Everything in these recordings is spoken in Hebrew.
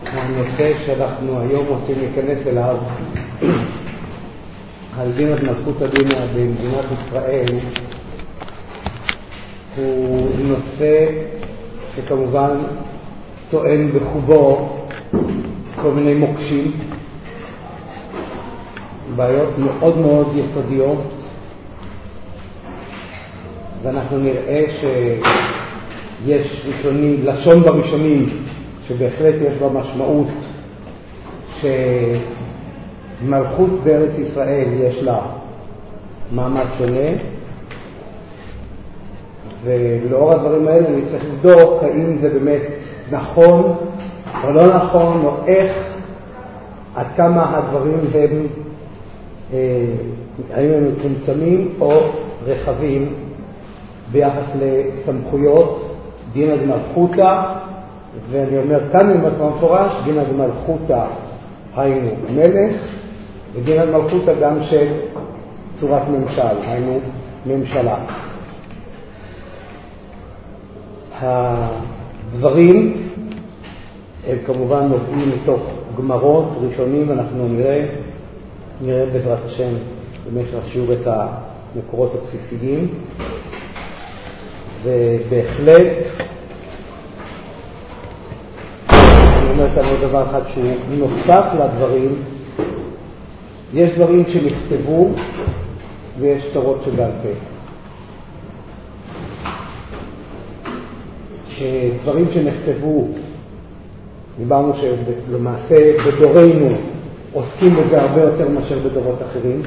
הנושא שאנחנו היום רוצים להיכנס אליו על דין מלכות הדין במדינת ישראל הוא נושא שכמובן טוען בחובו כל מיני מוקשים, בעיות מאוד מאוד יסודיות, ואנחנו נראה שיש ראשונים, לשון בראשונים שבהחלט יש בה משמעות שמלכות בארץ ישראל יש לה מעמד שונה, ולאור הדברים האלה אני צריך לבדוק האם זה באמת נכון או לא נכון, או איך, עד כמה הדברים הם האם הם מצומצמים או רחבים ביחס לסמכויות דינא דמלכותא. ואני אומר כאן במפורש דינא דמלכותא היינו מלך, ודינא דמלכותא גם של צורת ממשל, היינו ממשלה. הדברים הם כמובן נובעים מתוך גמרות ראשונים, אנחנו נראה בעזרת השם במשך השיעור את המקורות הבסיסיים, ובהחלט אני אומר כאן עוד דבר אחד שהוא נוסף לדברים. יש דברים שנכתבו ויש תורות שבעל פה. דברים שנכתבו, דיברנו שלמעשה בדורנו עוסקים בזה הרבה יותר מאשר בדורות אחרים,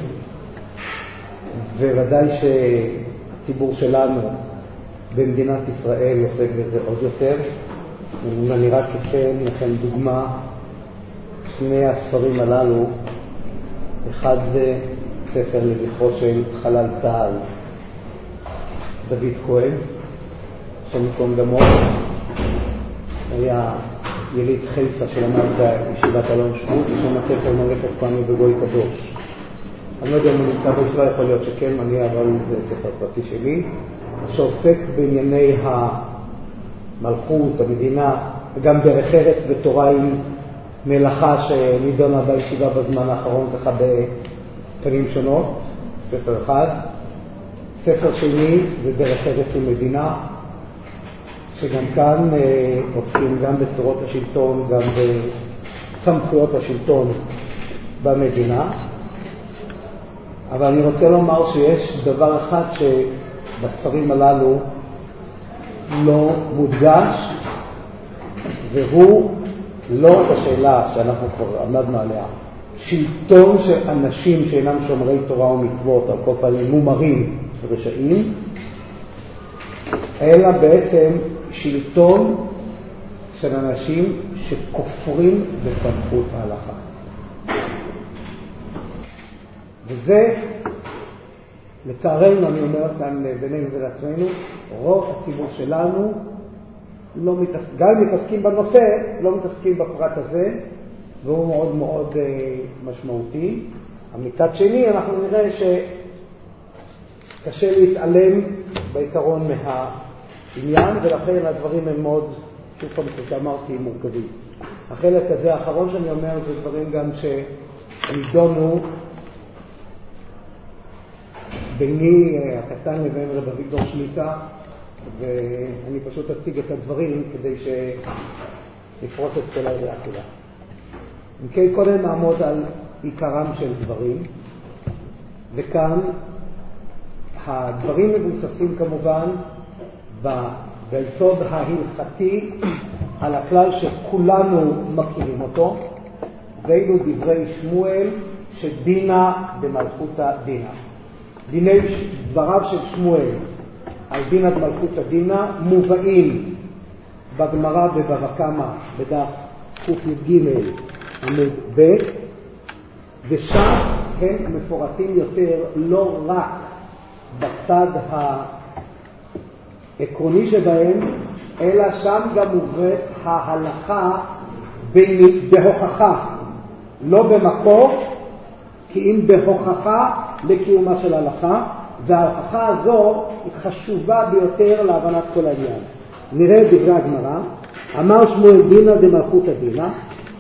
וודאי שהציבור שלנו במדינת ישראל עוסק בזה עוד יותר. אני רק אתן לכם דוגמה, שני הספרים הללו, אחד זה ספר לזכרו של חלל צה"ל דוד כהן, שמקום דמו, היה יליד חיפה שלמד בישיבת אלון שבות, ושם הספר ממלכת כהנים בגוי קדוש. אני לא יודע אם הוא נמצא בישיבה, יכול להיות שכן, אבל זה ספר פרטי שלי, שעוסק בענייני המלכות, המדינה, וגם דרך ארץ ותורה עם מלאכה שנידונה בישיבה בזמן האחרון ככה בפנים שונות. ספר אחד. ספר שני זה דרך ארץ ומדינה, שגם כאן עוסקים גם בצורות השלטון, גם בסמכויות השלטון במדינה. אבל אני רוצה לומר שיש דבר אחד שבספרים הללו לא מודגש, והוא לא את השאלה שאנחנו כבר עמדנו עליה, שלטון של אנשים שאינם שומרי תורה ומצוות, על כל פעמים מומרים ורשעים, אלא בעצם שלטון של אנשים שכופרים בסמכות ההלכה. וזה, לצערנו, אני אומר כאן בינינו ולעצמנו, רוב הציבור שלנו גם מתעסקים בנושא, לא מתעסקים בפרט הזה, והוא מאוד מאוד משמעותי. מצד שני, אנחנו נראה שקשה להתעלם בעיקרון מהעניין, ולכן הדברים הם מאוד, שוב פעם שאמרתי, מורכבים. החלק הזה האחרון שאני אומר זה דברים גם שנידונו ביני הקטן לבין רב אביגדור שליטה, ואני פשוט אציג את הדברים כדי שנפרוס את כל היריעה כולה. אם כן, קודם נעמוד על עיקרם של דברים, וכאן הדברים מבוססים כמובן ביסוד ההלכתי על הכלל שכולנו מכירים אותו, ואילו דברי שמואל שדינא דמלכותא דינא. דבריו של שמואל על דינא דמלכותא דינא מובאים בגמרא בבבא קמא בדף ק"ג עמוד ב', ושם הם מפורטים יותר לא רק בצד העקרוני שבהם, אלא שם גם מובאת ההלכה בהוכחה, לא במקור, כי אם בהוכחה לקיומה של הלכה, וההוכחה הזו היא חשובה ביותר להבנת כל העניין. נראה את דברי הגמרא. אמר שמואל דינא דמלכותא דינא,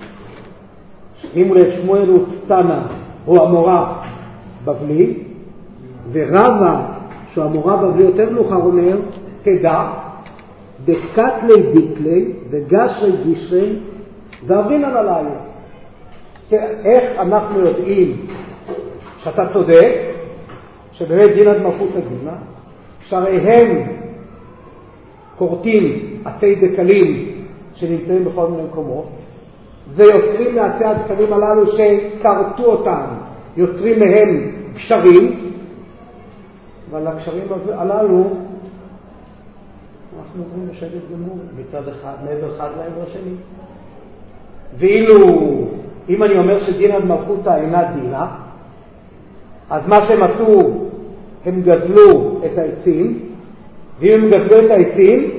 שימו לב, שמואל הוא תנא, הוא המורה בבלי, ורבא, שהוא המורה בבלי יותר מאוחר, אומר, תדע, דקתלי דיקלי, וגשרי גישרי, ואברינן עליי. איך אנחנו יודעים שאתה צודק, שבאמת דין עד מלכות הדינה, שהרי הם קורטים עתי דקלים שנמצאים בכל מיני מקומות, ויוצרים מעצי הדקלים הללו שקרטו אותם, יוצרים מהם קשרים, ועל הקשרים הללו אנחנו אומרים בשקט גמור, מצד אחד, מעבר אחד לעבר השני. ואילו, אם אני אומר שדין עד מלכותא אינה דינה, אז מה שהם עשו, הם גזלו את העצים, ואם הם גזלו את העצים,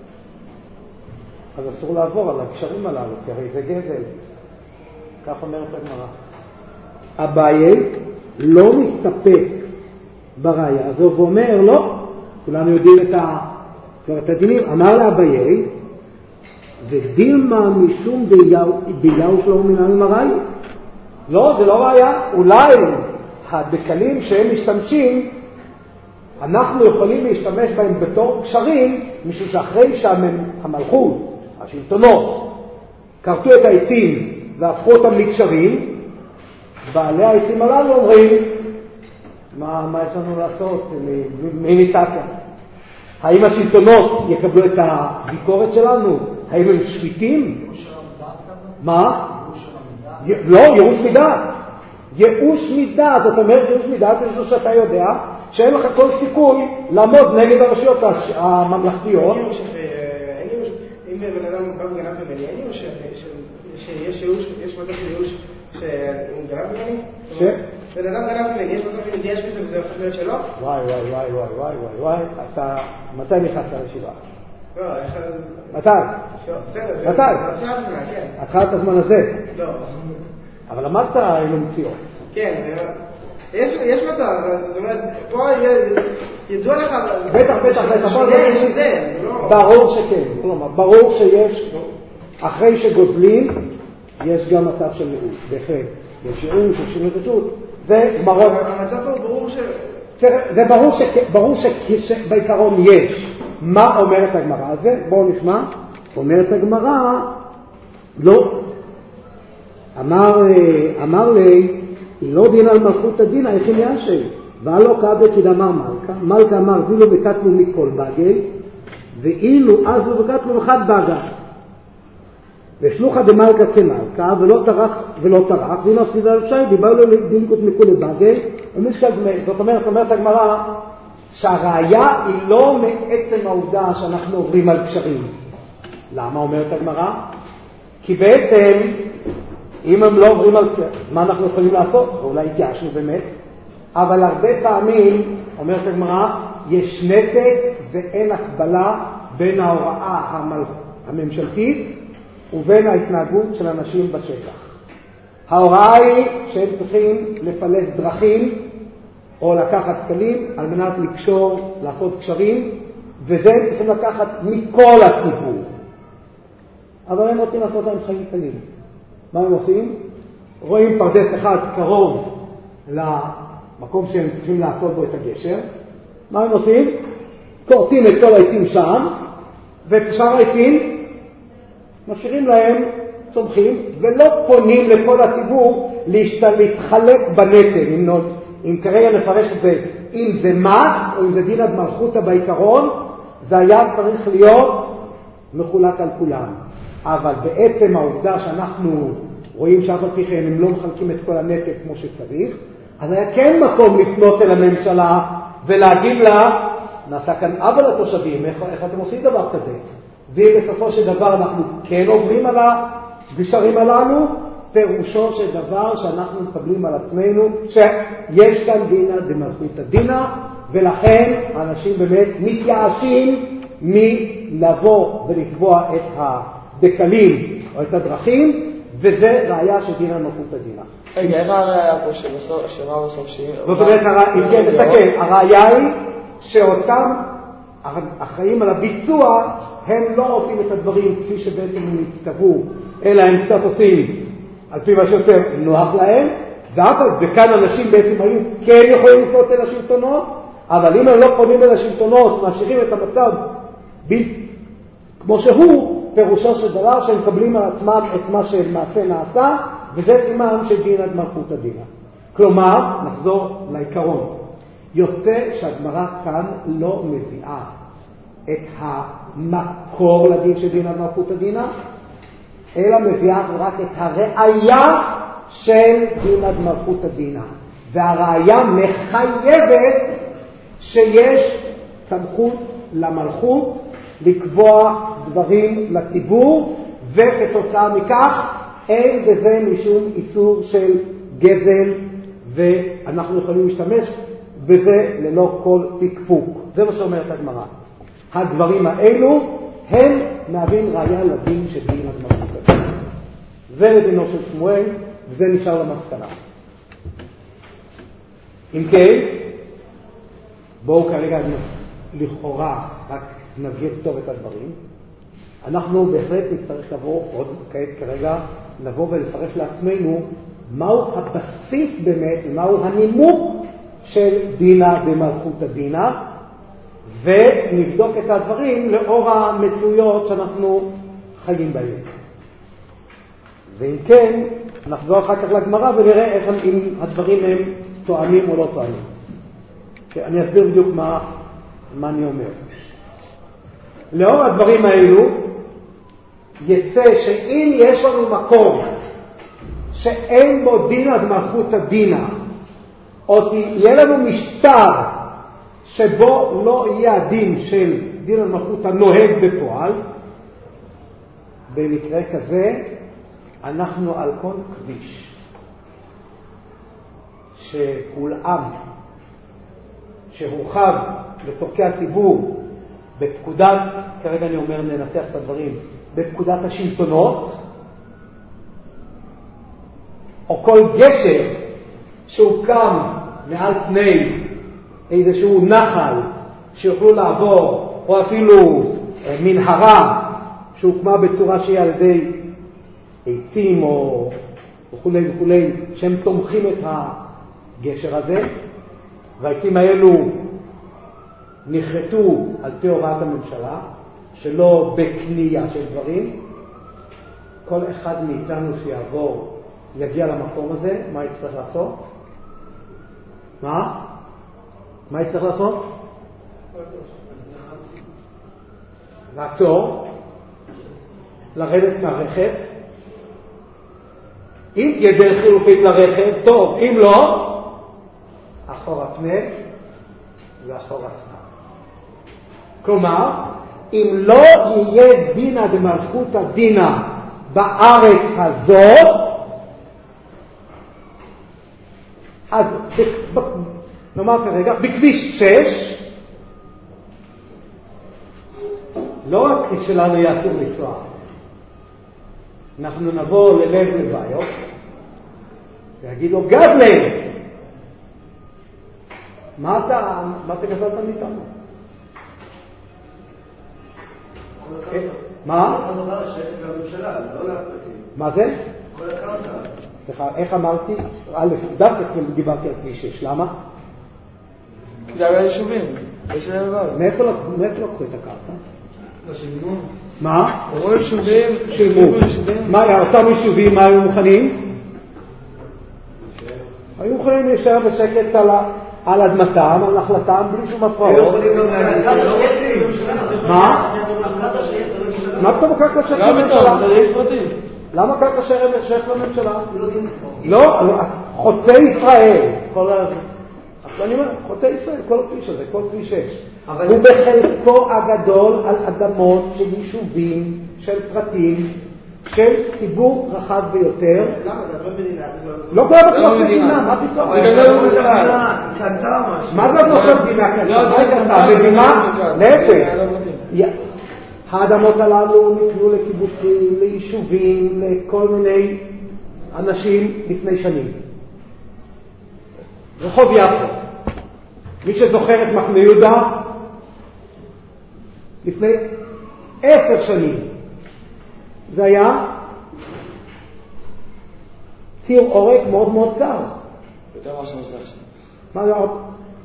אז אסור לעבור על הקשרים הללו, כי הרי זה גזל. כך אומרת הגמרא. אביי לא מסתפק בראיה הזו, ואומר לא, כולנו יודעים את הדינים, אמר לאביי, ודילמה משום דיהו שלו מנהל מראי. לא, זה לא ראיה. אולי הדקלים שהם משתמשים, אנחנו יכולים להשתמש בהם בתור קשרים, משום שאחרי שהמלכות, השלטונות, קרטו את העצים והפכו אותם לקשרים, בעלי העצים הללו אומרים, מה יש לנו לעשות? מי ניתקה? האם השלטונות יקבלו את הביקורת שלנו? האם הם שפיטים? מה? לא, ייאוש מדעת. ייאוש מדעת, זאת אומרת ייאוש מדעת, זה שאתה יודע שאין לך כל סיכוי לעמוד נגד הרשויות הממלכתיות. אם בן אדם בא וגנב ממני, אין ייאוש שיש ייאוש, יש מצב של ייאוש שהוא גנב ממני? בן אדם גנב ממני, יש מצב של יש בזה וזה הופך להיות שלו? וואי, אתה מתי נכנסת לישיבה? לא, מתי? מתי? התחלת הזמן הזה? לא. אבל אמרת אלו מציאות. כן, יש מצב, זאת אומרת, פה ידוע לך... בטח, ברור שכן. כלומר, ברור שיש, אחרי שגוזלים, יש גם מצב של ייאוש, בהחלט. יש ייאוש, יש שינוי רשות. זה מראות... המצב פה ברור ש... זה ברור שבעיקרון יש. מה אומרת הגמרא על זה? בואו נשמע. אומרת הגמרא, לא. אמר לי, היא לא דין על מלכות הדין, היכי מיאשי. ועלו קאבה כדאמר מלכה אמר זילו וקטלו מכל בגי, ואילו עזלו וקטלו מחד בגה. ושלוחה דמלכה כמלכה, ולא טרח, והנה עשידה על שי, דיבר לו לדינקות מכולי בגי, ומשקל זמי. זאת אומרת הגמרא, שהראיה היא לא מעצם העובדה שאנחנו עוברים על קשרים. למה אומרת הגמרא? כי בעצם, אם הם לא עוברים על קשרים, מה אנחנו יכולים לעשות? ואולי התייאשנו באמת, אבל הרבה פעמים, אומרת הגמרא, יש נתק ואין הקבלה בין ההוראה הממשלתית ובין ההתנהגות של אנשים בשטח. ההוראה היא שהם צריכים לפלס דרכים או לקחת כלים על מנת לקשור, לעשות קשרים, וזה הם צריכים לקחת מכל הציבור. אבל הם רוצים לעשות להם חיים קלים. מה הם עושים? רואים פרדס אחד קרוב למקום שהם צריכים לעשות בו את הגשר. מה הם עושים? קורטים את כל העצים שם, ושאר העצים משאירים להם צומחים, ולא פונים לכל הציבור להתחלק בנטל. אם כרגע נפרש את זה, אם זה מס או אם זה דין עד מלכותא בעיקרון, זה היה צריך להיות מחולק על כולם. אבל בעצם העובדה שאנחנו רואים שאף על פי כן הם לא מחלקים את כל הנטל כמו שצריך, אז היה כן מקום לפנות אל הממשלה ולהגיד לה, נעשה כאן עוול לתושבים, איך אתם עושים דבר כזה? ואם בסופו של דבר אנחנו כן עוברים על הגשרים הללו, פירושו של דבר שאנחנו מקבלים על עצמנו שיש כאן דינה דמלכותא דינה, ולכן האנשים באמת מתייאשים מלבוא ולתבוע את הדקלים או את הדרכים, וזה ראיה של דינה דמלכותא דינה. רגע, איך הראיה פה שבסוף בסוף שהיא... זאת אומרת, אם כן, תסתכל, הראיה היא שאותם החיים על הביצוע הם לא עושים את הדברים כפי שבעצם הם נצטוו, אלא הם קצת עושים על פי מה שיותר נוח להם, וכאן אנשים בעצם היו כן יכולים לפנות אל השלטונות, אבל אם הם לא פונים אל השלטונות, ממשיכים את המצב כמו שהוא, פירושו של דבר שהם מקבלים על עצמם את מה שמעשה נעשה, וזה סימן של דין עד מלכות הדינה. כלומר, נחזור לעיקרון, יוצא שהגמרא כאן לא מביאה את המקור לדין של דין עד מלכות הדינה, אלא מביאה רק את הראיה של דין עד מלכות הדינה. והראיה מחייבת שיש סמכות למלכות לקבוע דברים לציבור, וכתוצאה מכך אין בזה משום איסור של גזל, ואנחנו יכולים להשתמש בזה ללא כל תקפוק. זה מה שאומרת הגמרא. הדברים האלו הם מהווים ראיה לדין של דין עד מלכות הדינה. זה לדינו של שמואל, וזה נשאר למסקנה. אם כן, בואו כרגע לכאורה רק נבהיר טוב את הדברים. אנחנו בהחלט נצטרך לבוא עוד כרגע לבוא ולפרש לעצמנו מהו הבסיס באמת, מהו הנימוק של דינה במלכות הדינה, ונבדוק את הדברים לאור המצויות שאנחנו חיים בהם. ואם כן, נחזור אחר כך לגמרא ונראה אם הדברים הם תואמים או לא תואמים. אני אסביר בדיוק מה אני אומר. לאור הדברים האלו, יצא שאם יש לנו מקום שאין בו דין עד מלכות הדינה, או יהיה לנו משטר שבו לא יהיה הדין של דין עד מלכות הנוהג בפועל, במקרה כזה אנחנו על כל כביש שהולאם, שהורחב לצורכי הציבור בפקודת, כרגע אני אומר ננסח את הדברים, בפקודת השלטונות, או כל גשר שהוקם מעל פני איזשהו נחל שיוכלו לעבור, או אפילו מנהרה שהוקמה בצורה שהיא על ידי עצים או וכולי וכולי, שהם תומכים את הגשר הזה, והעצים האלו נחרטו על פי הוראת הממשלה, שלא בקנייה של דברים. כל אחד מאיתנו שיעבור יגיע למקום הזה, מה יצטרך לעשות? מה יצטרך לעשות? לעצור, לרדת מהרכב. אם תהיה דרך חילופית לרכב, טוב, אם לא, אחורה פנה ואחורה צנע. כלומר, אם לא יהיה דינא דמלכות הדינה בארץ הזאת, אז נאמר כרגע, בכביש 6, לא רק שלנו יהיה אסור לנסוע, אנחנו נבוא ללב לביו ויגיד לו, גבלה, מה אתה גזלת מאיתנו? מה? מה זה? סליחה, איך אמרתי? דווקא דיברתי על כביש 6, למה? כי זה היה יישובים. מאיפה לקחו את הקרקע? לא שילמו. מה? או יישובים. שילמו. מה היה? אותם יישובים, מה היו מוכנים? היו מוכנים להישאר בשקט על אדמתם, על נחלתם, בלי שום הפרעות. מה? מה פתאום קרקע שייך לממשלה? למה קרקע שייך לממשלה? לא, חוצי ישראל. אני אומר, חוצי ישראל, כל כביש הזה, כל כביש 6. הוא בחלקו הגדול על אדמות של יישובים, של פרטים, של ציבור רחב ביותר. למה? זה לא מדינה. לא קורה בטוח מדינה, מה פתאום? מה זה לא עכשיו מדינה כזאת? מדינה, להפך. האדמות הללו ניתנו לקיבוצים, ליישובים, לכל מיני אנשים לפני שנים. רחוב יפו. מי שזוכר את מחנה יהודה, לפני 10 שנים. זה היה ציר עורק מאוד מאוד קר. יותר מה שאני עושה עכשיו. מה זה עוד?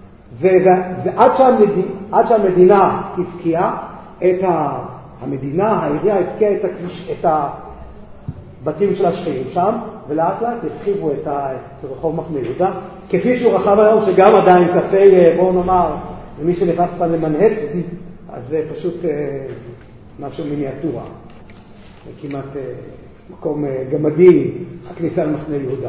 ועד שהמדינה הפקיעה המדינה, העירייה הפקיעה את הבתים של השכירים שם, ולאט לאט הרחיבו את רחוב מחנה יהודה, כפי שהוא רחב היום, שגם עדיין קפה, בואו נאמר, למי שנכנס פעם למנהטן, אז זה פשוט משהו מיניאטורה. זה כמעט מקום גמדי, הכניסה למחנה יהודה.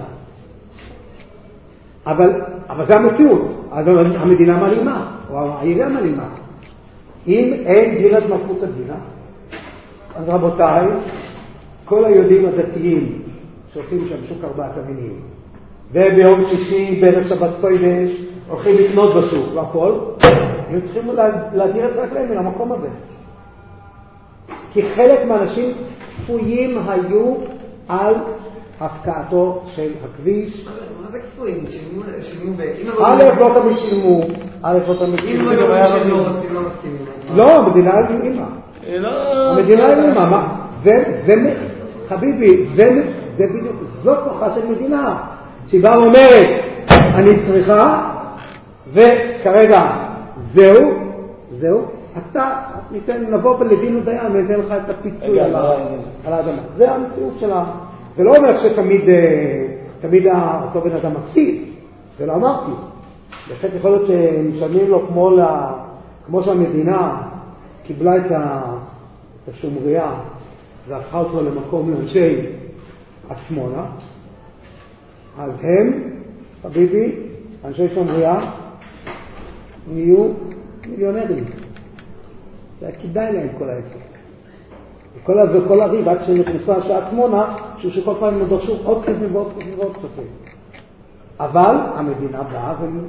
אבל זה המציאות. אז המדינה מלימה, או העירייה מלימה. אם אין דינת מלכות הדינה, אז רבותיי, כל היהודים הדתיים שעושים שם שוק ארבעת המינים, וביום שישי בערב שבת קודש הולכים לקנות בשוק והכל, הם צריכים להדיר את רגליהם מן המקום הזה. כי חלק מהאנשים כפויים היו על הפקעתו של הכביש. מה זה כפויים? שילמו א' לא תמיד שילמו, א' לא תמיד שילמו. אם לא רוצים, לא מסכימים. לא, המדינה הלאימה. המדינה הלאימה. חביבי, זה בדיוק, זאת כוחה של מדינה. שהיא באה ואומרת, אני צריכה, וכרגע, זהו, אתה נבוא בלדין ודיין וניתן לך את הפיצוי על האדמה. זה המציאות שלה. זה לא אומר שתמיד אותו בן אדם מפסיד, זה לא אמרתי. בהחלט יכול להיות שמשלמים לו כמו שהמדינה קיבלה את השומריה והפכה אותו למקום לאנשי עצמונה, אז הם, חביבי, אנשי שומריה, נהיו מיליונרים. זה כדאי להם כל העסק. וכל הריב עד שנכנסה השעה עצמונה, שכל פעם נדרשו עוד כספים ועוד כספים ועוד כספים. אבל המדינה באה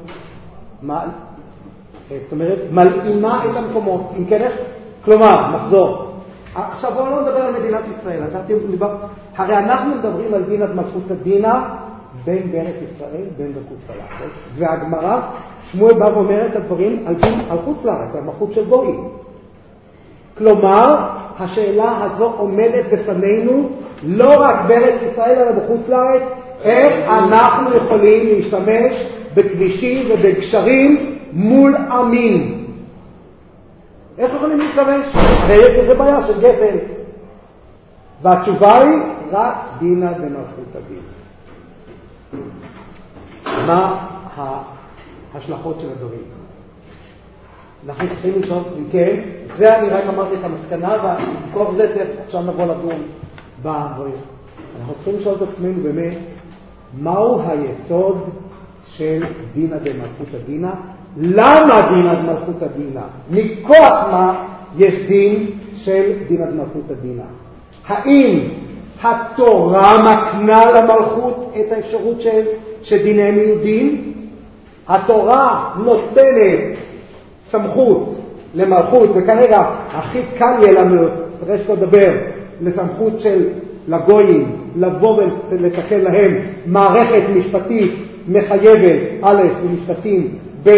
זאת אומרת, מלאימה את המקומות. אם כן, כלומר, מחזור. עכשיו בואו לא נדבר על מדינת ישראל. הרי אנחנו מדברים על דין עד מלכות הדינה בין בארץ ישראל, בין בחוץ לארץ. והגמרא, שמואל בא ואומר את הדברים על חוץ לארץ, על מלכות של גויים. כלומר, השאלה הזו עומדת בפנינו לא רק בארץ ישראל אלא בחוץ לארץ, איך אנחנו יכולים להשתמש בכבישים ובגשרים מול עמים. איך יכולים להשתמש? הרי יש איזו בעיה של גפן. והתשובה היא רק דינה במלכות הדין. מה ההשלכות של הדברים? אנחנו צריכים לשאול, כן, זה אני רק אמרתי את המסקנה, ובכל זה עכשיו נבוא לדון בדברים. אנחנו צריכים לשאול את עצמנו באמת, מהו היסוד של דינה במלכות הדינה? למה דינה במלכות הדינה? מכוח מה יש דין של דינה במלכות הדינה? האם התורה מקנה למלכות את האפשרות שדיניהם יהיו דין? התורה נותנת סמכות למלכות, וכרגע הכי קל יהיה לנו, תראה שאתה לדבר, לסמכות של לגויים, לבוא ולתקן להם מערכת משפטית מחייבת, א', למשפטים, ב',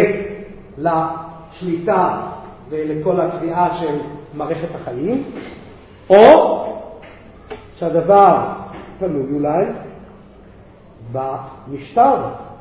לשליטה ולכל הקביעה של מערכת החיים, או שהדבר תלוי אולי במשטר.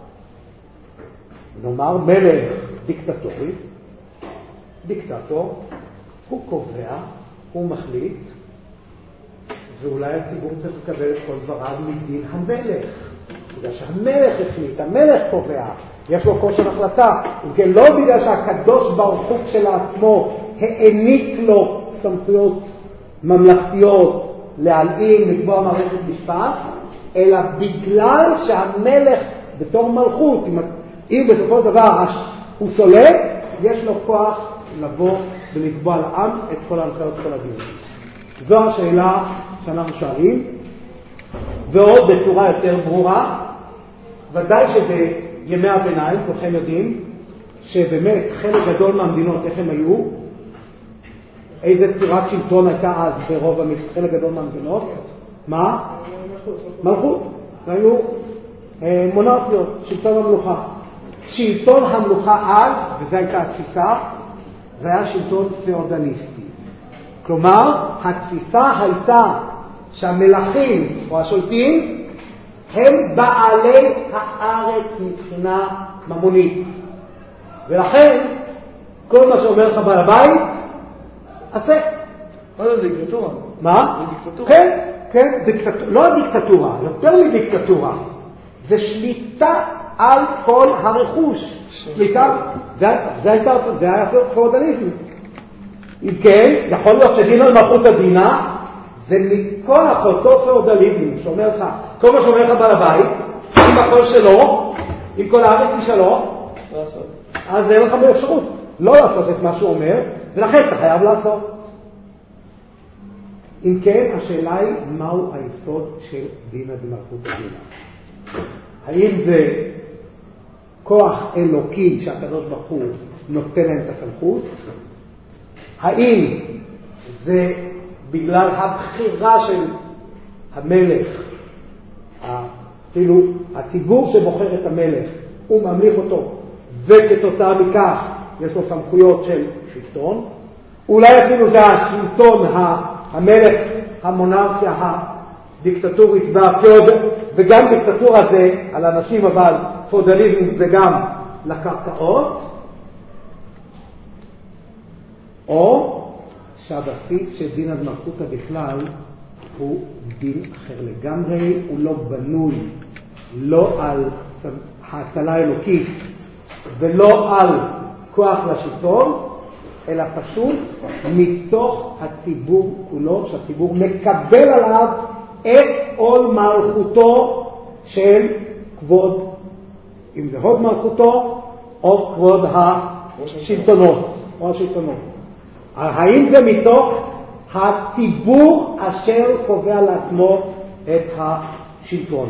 נאמר מלך דיקטטורי, דיקטטור, הוא קובע, הוא מחליט, ואולי הציבור צריך לקבל את כל דבריו מדין המלך. בגלל שהמלך החליט, המלך קובע, יש לו כושר החלטה, וכן לא בגלל שהקדוש ברוך הוא שלעצמו העניק לו סמכויות ממלכתיות להלאים, לקבוע מערכת משפט, אלא בגלל שהמלך בתור מלכות, אם בסופו של דבר הוא סולט, יש לו כוח לבוא ולקבוע לעם את כל ההנחיות כל הדין. זו השאלה שאנחנו שואלים, ועוד בצורה יותר ברורה, ודאי שבימי הביניים, כולכם יודעים, שבאמת חלק גדול מהמדינות, איך הם היו, איזה צורת שלטון הייתה אז ברוב חלק גדול מהמדינות? מה? מלכות. היו מונרכיות, שלטון המלוכה. שלטון המלוכה אז, וזו הייתה התפיסה, זה היה שלטון פאודליסטי. כלומר, התפיסה הייתה שהמלכים או השולטים הם בעלי הארץ מבחינה ממונית. ולכן, כל מה שאומר לך בעל הבית, עשה. מה זה דיקטטורה? מה? זה דיקטטורה. כן, כן, לא דיקטטורה, יותר מדיקטטורה. זה שליטה על כל הרכוש. שליטה, זה היה פאודליזם. אם כן, יכול להיות שדין על מלכות הדינה, זה מכוח אותו פאודליזם, שאומר לך, כל מה שאומר לך בעל הבית, אם הכל שלו, אם כל הארץ היא שלו, אז אין לך באפשרות לא לעשות את מה שהוא אומר, ולכן אתה חייב לעשות. אם כן, השאלה היא, מהו היסוד של דין במלכות הדינה? האם זה כוח אלוקי שהקדוש ברוך הוא נותן להם את הסמכות? האם זה בגלל הבחירה של המלך, אפילו הציבור שבוחר את המלך, הוא ממליך אותו, וכתוצאה מכך יש לו סמכויות של שלטון? אולי אפילו זה השלטון, המלך, המונרכיה הדיקטטורית וגם דיקטטורה זה על אנשים, אבל פאודליזם זה גם לקרקעות, או שהבסיס של דין המלכותא בכלל הוא דין אחר לגמרי, הוא לא בנוי לא על ההצלה האלוקית ולא על כוח לשלטון, אלא פשוט מתוך הציבור כולו, שהציבור מקבל עליו את עול מלכותו של כבוד, אם זה הוד מלכותו או כבוד השלטונות או השלטונות. האם זה מתוך הציבור אשר קובע לעצמו את השלטון?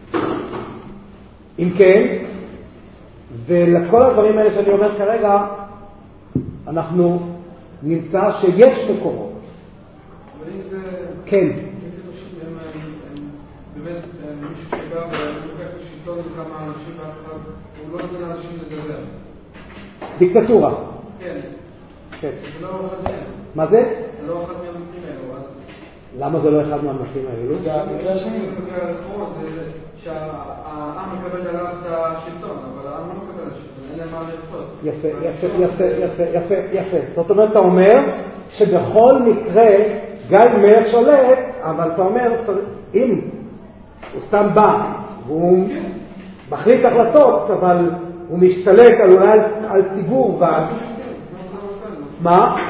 אם כן, ולכל הדברים האלה שאני אומר כרגע, אנחנו נמצא שיש מקורות. אבל אם זה... כן. אם זה פשוט, הם באמת מישהו שבא ולוקח לשלטון עם כמה אנשים ואחד, הוא לא נותן לאנשים לדבר. דיקטטורה. כן. כן. זה לא אחד מהם. מה זה? זה לא אחד מהמקרים האלו. למה זה לא אחד מהמקרים האלו? זה המקרה השני במקרה הרחוב, זה שהעם מקבל עליו את השלטון, אבל העם לא מקבל את השלטון, אין להם מה לעשות. יפה. זאת אומרת, אתה אומר שבכל מקרה, גם אם מלך שולט, אבל אתה אומר, אם הוא סתם בא, והוא מחליט החלטות, אבל הוא משתלט אולי על ציבור, מה?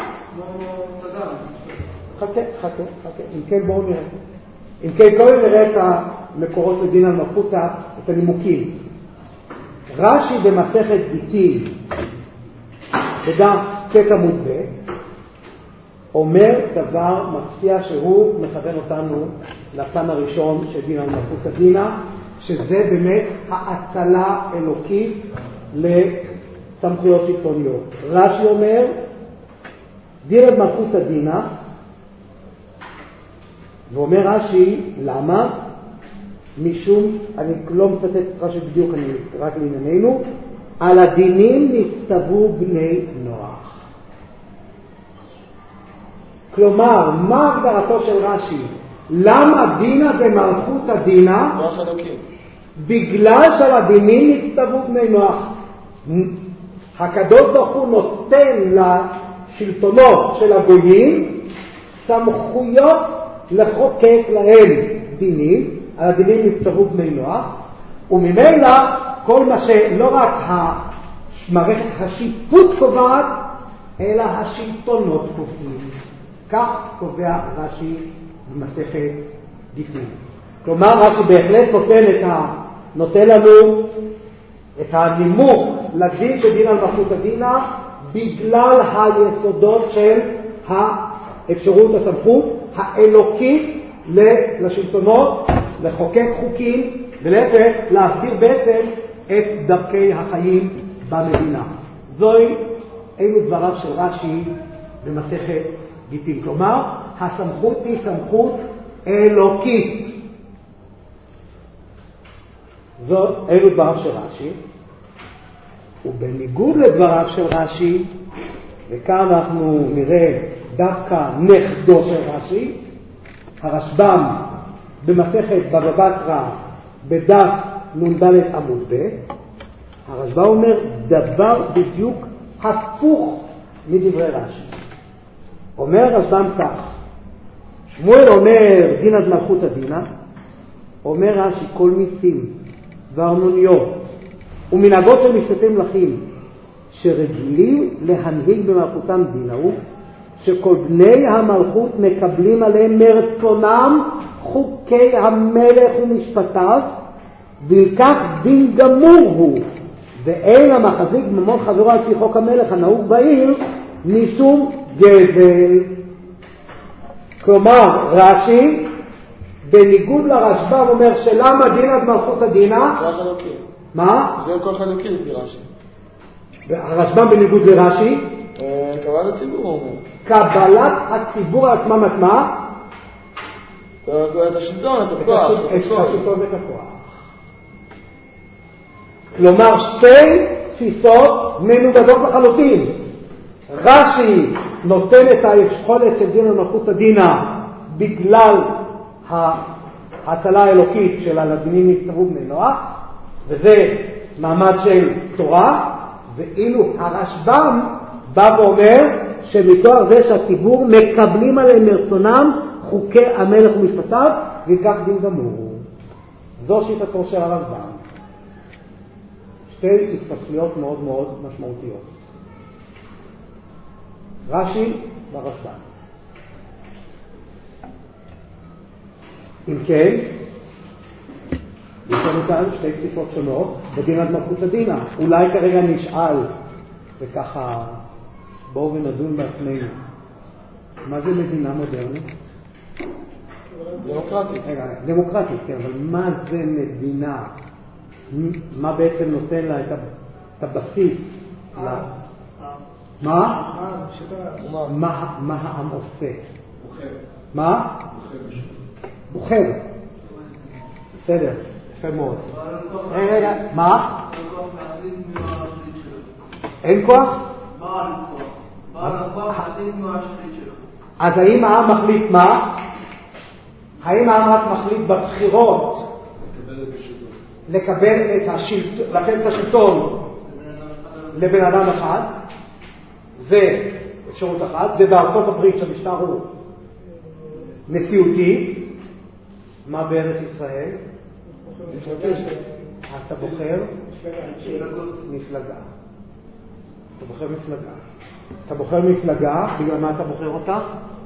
חכה. אם כן, בואו נראה. אם כן, קודם נראה את המקורות לדין על מלכותא, את הנימוקים. רש"י במסכת גיטין, בדף ט' עמוד ב', אומר דבר מפתיע שהוא מכוון אותנו לצם הראשון של דין על מלכותא דינה, שזה באמת האצלה אלוקית לסמכויות שלטוניות. רש"י אומר, דין על מלכותא דינה, ואומר רש"י, למה? משום, אני לא מצטט רש"י בדיוק, אני רק לענייננו, על הדינים נצטוו בני נוח. כלומר, מה הגדרתו של רש"י? למה דינה במלכותא דינה? בגלל שעל הדינים נצטוו בני נוח. הקדוש ברוך הוא נותן לשלטונות של הגויים סמכויות לחוקק להם דינים, על הדינים נצטוו בני נוח, וממילא כל מה שלא רק מערכת השיפוט קובעת, אלא השלטונות קובעים. כך קובע רש"י במסכת גיטין. כלומר, רש"י בהחלט נותן לנו את הנימוק לדין של דין על מלכותא דינה, בגלל היסודות של האפשרות הסמכות האלוקית לשלטונות, לחוקק חוקים, ולהפך להסביר בעצם את דרכי החיים במדינה. אלו דבריו של רש"י במסכת גיטין. כלומר, הסמכות היא סמכות אלוקית. אלו דבריו של רש"י, ובניגוד לדבריו של רש"י, וכאן אנחנו נראה דווקא נכדו של רש"י, הרשב"ם במסכת בבא בתרא בדף נ"ד עמוד ב', הרשב"א אומר דבר בדיוק הפוך מדברי רש"י. אומר הרשב"ם כך, שמואל אומר דין עד מלכות הדינה, אומר רש"י כל מיסים וארנוניות ומנהגות של משפטי מלכים שרגילים להנהיג במלכותם דינה הוא שכל בני המלכות מקבלים עליהם מרצונם חוקי המלך ומשפטיו, ולכך דין גמור הוא, ואין המחזיק ממון חברו על פי חוק המלך הנהוג בעיר משום גזל. כלומר רש"י בניגוד לרשב"ם אומר שלמה דין עד מלכות הדינה, מה? זה כל חלוקי לפי רש"י. הרשב"ם בניגוד לרש"י קבלת הציבור הוא אומר. קבלת הציבור על עצמם את מה? את השלטון, את הכוח. את השלטון ואת הכוח. כלומר שתי תפיסות מנוגדות לחלוטין. רש"י נותן את היכולת של דין המלכות הדינה בגלל ההטלה האלוקית של הדינים נפטרו בני נוח, וזה מעמד של תורה, ואילו הרשב"ם בא ואומר שמתואר זה שהציבור מקבלים עליהם מרצונם חוקי המלך ומשפטיו, וכך דין גמור. זו שיטתו של הרשב"ם. שתי התפצלויות מאוד מאוד משמעותיות. רש"י והרשב"ם. אם כן, יש לנו כאן שתי תפיסות שונות בדין עד מלכות הדינה. אולי כרגע נשאל, וככה בואו ונדון בעצמנו, מה זה מדינה מודרנית? דמוקרטית. דמוקרטית, כן, אבל מה זה מדינה? מה בעצם נותן לה את הבסיס? מה? מה העם עושה? מה? בוחר. בסדר, יפה מאוד. מה? אין כוח? אז האם העם מחליט מה? האם העם רק מחליט בבחירות לקבל את השלטון לבן אדם אחד? זה אפשרות אחת. ובארצות הברית שהמשטר הוא נשיאותי, מה בארץ ישראל? אתה בוחר מפלגה. אתה בוחר מפלגה, בגלל מה אתה בוחר אותה?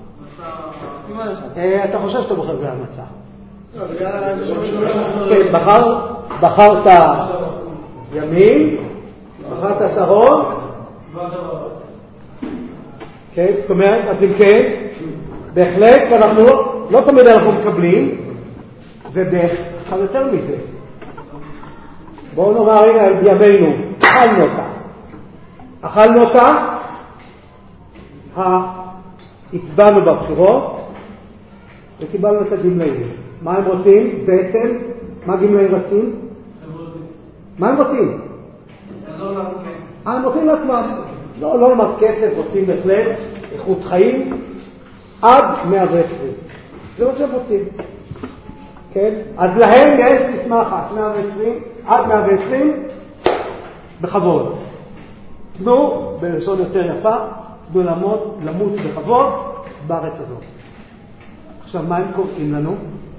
אתה חושב שאתה בוחר בגלל מצע. כן, בחרת ימין, בחרת שרון. כן, זאת אומרת, אז אם כן, בהחלט אנחנו לא תמיד אנחנו מקבלים, ובכלל יותר מזה. בואו נאמר הנה על ימינו, אכלנו אותה, הצבענו בבחירות, וקיבלנו את הגמלאים. מה הם רוצים? בעצם, מה גמלאים רוצים? מה הם רוצים? הם רוצים לעצמם. לא לומר כסף, רוצים בהחלט איכות חיים עד 120. זה מה שהם רוצים. כן? אז להם יש סיסמה אחת, 120, עד 120 בכבוד. תנו, בלשון יותר יפה, תנו למות בכבוד בארץ הזאת. עכשיו, מה הם קובעים לנו?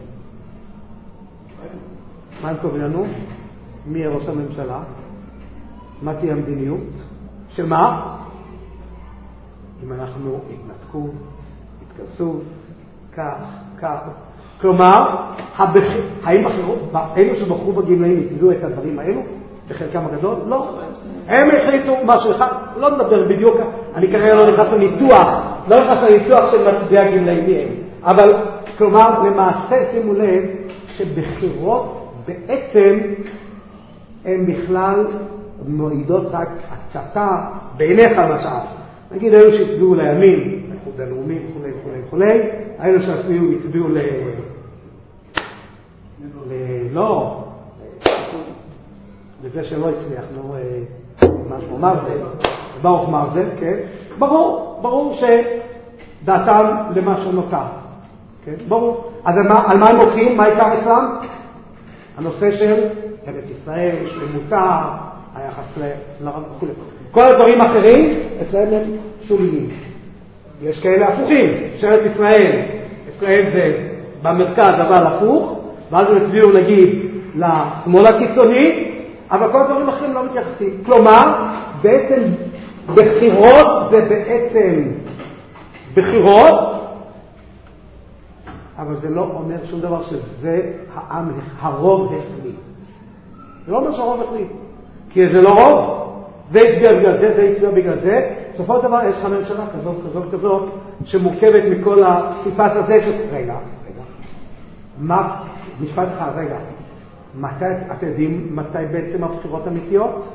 מי יהיה ראש הממשלה? מה תהיה המדיניות? שמה? אם אנחנו התנתקו, התכנסו, כך. כלומר, האם אלו שבחרו בגמלאים יתבעו את הדברים האלו? בחלקם הגדול? לא. הם החליטו משהו אחד, לא נדבר בדיוק, אני כרגע לא נכנס לניתוח של מצביעי הגמלאים. אבל, כלומר, למעשה שימו לב שבחירות בעצם הן בכלל מועידות רק הצתה בעיניך למשל. נגיד, אלו שהצביעו לימין, האיחוד הלאומי וכו', אלו שהצביעו יצביעו לא, לזה שלא הצליח, משהו ברוך מרזל, כן? ברור שדעתם למה שנותר, כן? ברור. אז על מה הם הולכים? מה עיקר אצלם? הנושא של ארץ ישראל, שלמותה, היחס לרב וכו'. כל הדברים האחרים, אצלהם הם שוליים. יש כאלה הפוכים, שארץ ישראל זה במרכז אבל הפוך, ואז הם הצביעו נגיד לשמאל הקיצוני, אבל כל הדברים האחרים לא מתייחסים. כלומר, בעצם בחירות זה בעצם בחירות, אבל זה לא אומר שום דבר שזה העם, הרוב החליט. זה לא אומר שהרוב החליט, כי זה לא רוב. זה הצביע בגלל זה, זה הצביע בגלל זה. בסופו של דבר יש לך ממשלה כזאת, שמורכבת מכל הסיפס הזה של... רגע. משפט אחד, רגע. אתם יודעים מתי בעצם הבחירות אמיתיות?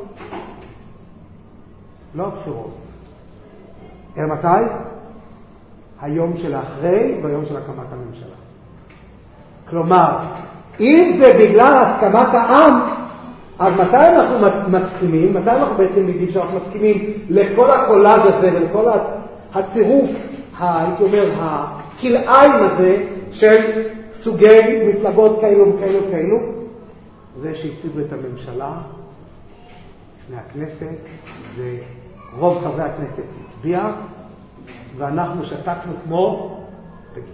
לא הבחירות. אלא מתי? היום של האחרי והיום של הקמת הממשלה. כלומר, אם זה בגלל הסכמת העם, אז מתי אנחנו מסכימים? מתי אנחנו בעצם יודעים שאנחנו מסכימים לכל הקולאז' הזה ולכל הצירוף, הייתי אומר, הכלאיים הזה של סוגי מפלגות כאלו וכאלו? זה שהציגו את הממשלה לפני הכנסת, ורוב חברי הכנסת הצביע, ואנחנו שתקנו כמו תגיד.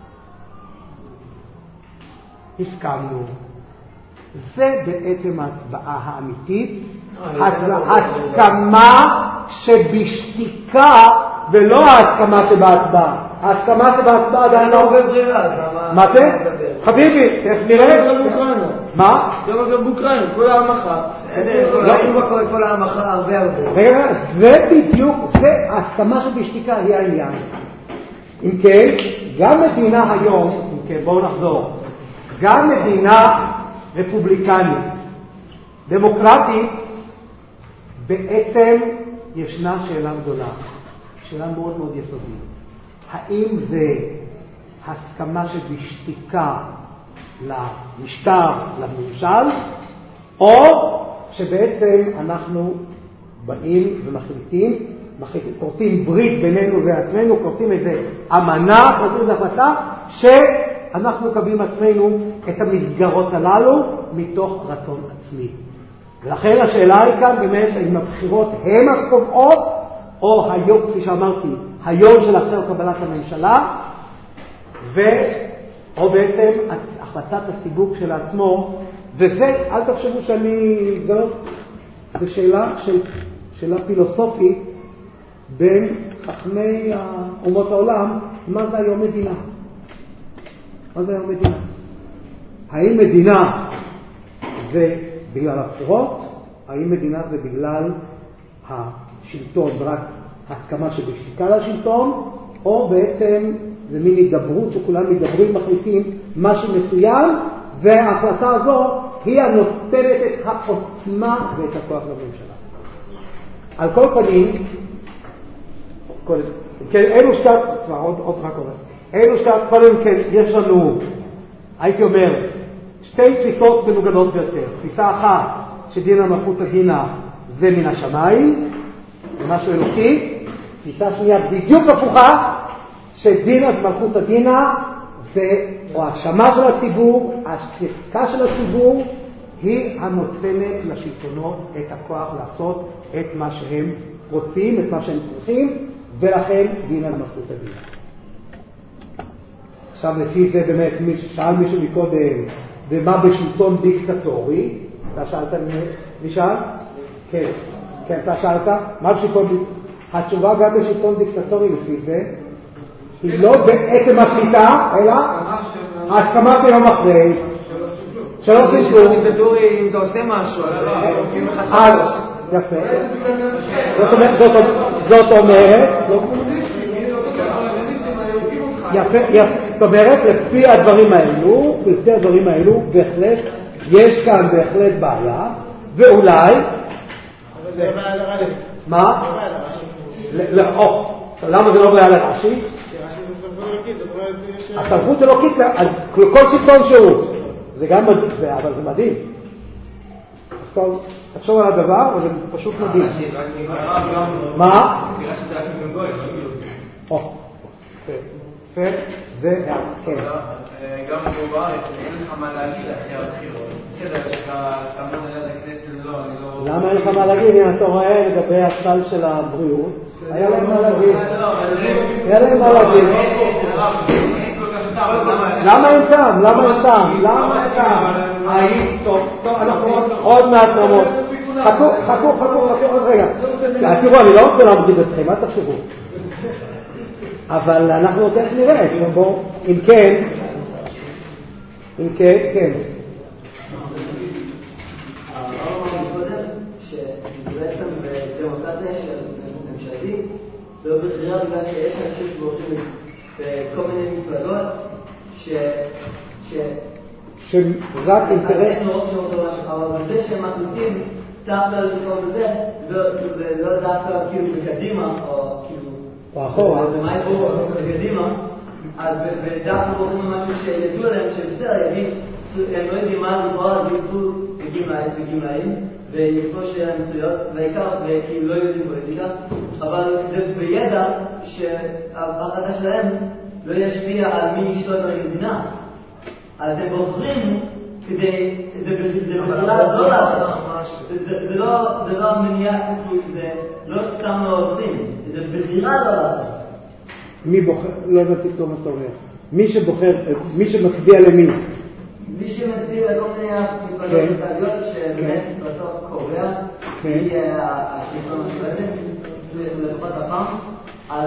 הסכמנו. זה בעצם ההצבעה האמיתית, הסכמה שבשתיקה ולא ההסכמה שבהצבעה. ההסכמה שבהצבעה עדיין לא עובר ברירה. מה זה? חביבי, איך נראה? מה? זה לא גם באוקראינה, כל העם אחר. ראינו מה קורה כל העם אחר הרבה. רגע, זה בדיוק, זה ההסכמה שבשתיקה היא העניין. אם כן, גם מדינה היום, אם כן, בואו נחזור, גם מדינה רפובליקנית, דמוקרטית, בעצם ישנה שאלה גדולה, שאלה מאוד מאוד יסודית. האם זה הסכמה שבשתיקה למשטר, לממשל, או שבעצם אנחנו באים ומחליטים, כורתים ברית בינינו ועצמנו, כורתים איזה אמנה, כורתים איזה החלטה, שאנחנו קבלים עצמנו את המסגרות הללו מתוך רצון עצמי. ולכן השאלה היא כאן באמת אם הבחירות הן הקובעות, או היום, כפי שאמרתי, היום של אחרי קבלת הממשלה, או בעצם החלטת הסיווג של עצמו, וזה, אל תחשבו זה שאלה פילוסופית בין חכמי אומות העולם, מה זה היום מדינה? מה זה היום מדינה? האם מדינה זה בגלל הבחירות? האם מדינה זה בגלל השלטון, רק הסכמה שבשתיקה לשלטון, או בעצם זה מין הידברות שכולם מדברים, מחליטים משהו מסוים, וההחלטה הזו היא הנותנת את העוצמה ואת הכוח לממשלה. על כל פנים, כן, אלו שתי, עוד רק אומר, אלו שתי, קודם כן, יש לנו, הייתי אומר, שתי תפיסות מנוגדות ביותר. תפיסה אחת, שדין המלכות הדינה זה מן השמיים, זה משהו אלוקי. תפיסה שנייה בדיוק הפוכה, שדין המלכות הדינה זה, או השמה של הציבור, השתיקה של הציבור, היא הנותנת לשלטונות את הכוח לעשות את מה שהם רוצים, את מה שהם צריכים, ולכן דין המלכות הדינה. עכשיו לפי זה באמת, שאל מישהו מקודם, ומה בשלטון דיקטטורי? אתה שאלת מי שאל? כן, אתה שאלת? מה בשלטון דיקטטורי? התשובה גם בשלטון דיקטטורי לפי זה, היא לא בעצם השליטה, אלא ההסכמה של יום אחרי. שלא תשלו. דיקטטורי, אם אתה עושה משהו, יפה. זאת אומרת, זאת אומרת, לפי הדברים האלו, בהחלט, יש כאן בהחלט בעיה, ואולי, מה? למה זה לא בעיה לרש"י? הסמכות אלוקית, כל שלטון שהוא, זה גם מדהים, אבל זה מדהים. תחשוב על הדבר, אבל זה פשוט מדהים. מה? זה, כן. גם פה בארץ, אין לך מה להגיד אחרי הבחירות. בסדר, שאתה מונה ליד הכנסת, לא, אני לא... למה אין לך מה להגיד? אם אתה רואה לגבי הסל של הבריאות, היה להם מה להגיד. היה להם מה להגיד. למה אין טעם? למה אין טעם? למה אין טעם? טוב, אנחנו עוד מעט נעמוד. חכו עוד רגע. תראו, אני לא רוצה להגיד אתכם, מה תחשבו? אבל אנחנו תכף נראה. אם כן, כן. שבעצם בדמוקרטיה של ממשלתי לא בחירה בגלל שיש אנשים שבוחרים בכל מיני מפלגות שרק אינטרס אבל בזה שהם מחליטים דווקא לבחור בזה ולא דווקא כאילו בקדימה או כאילו או אחורה בקדימה אז דווקא בוחרים משהו שידעו להם שבסדר הם לא יודעים מה לבחור אז ילכו בגמלאים ויפוש מסויות, בעיקר כי לא יודעים פוליטיקה, אבל זה בידע שההחלטה שלהם לא ישפיע על מי ישלוט במדינה. אז הם בוחרים כדי, זה בחירה לא לעשות. זה לא מניעה, זה לא סתם לא עושים, זה בחירה לא לעשות. מי בוחר, לא הבנתי טוב מה אתה אומר. מי שבוחר, מי שמצביע למי? מי שמצביע לכל מיני מפלגות שבאמת בסוף קובע מי השלטון השולטת לפחות הפעם, אז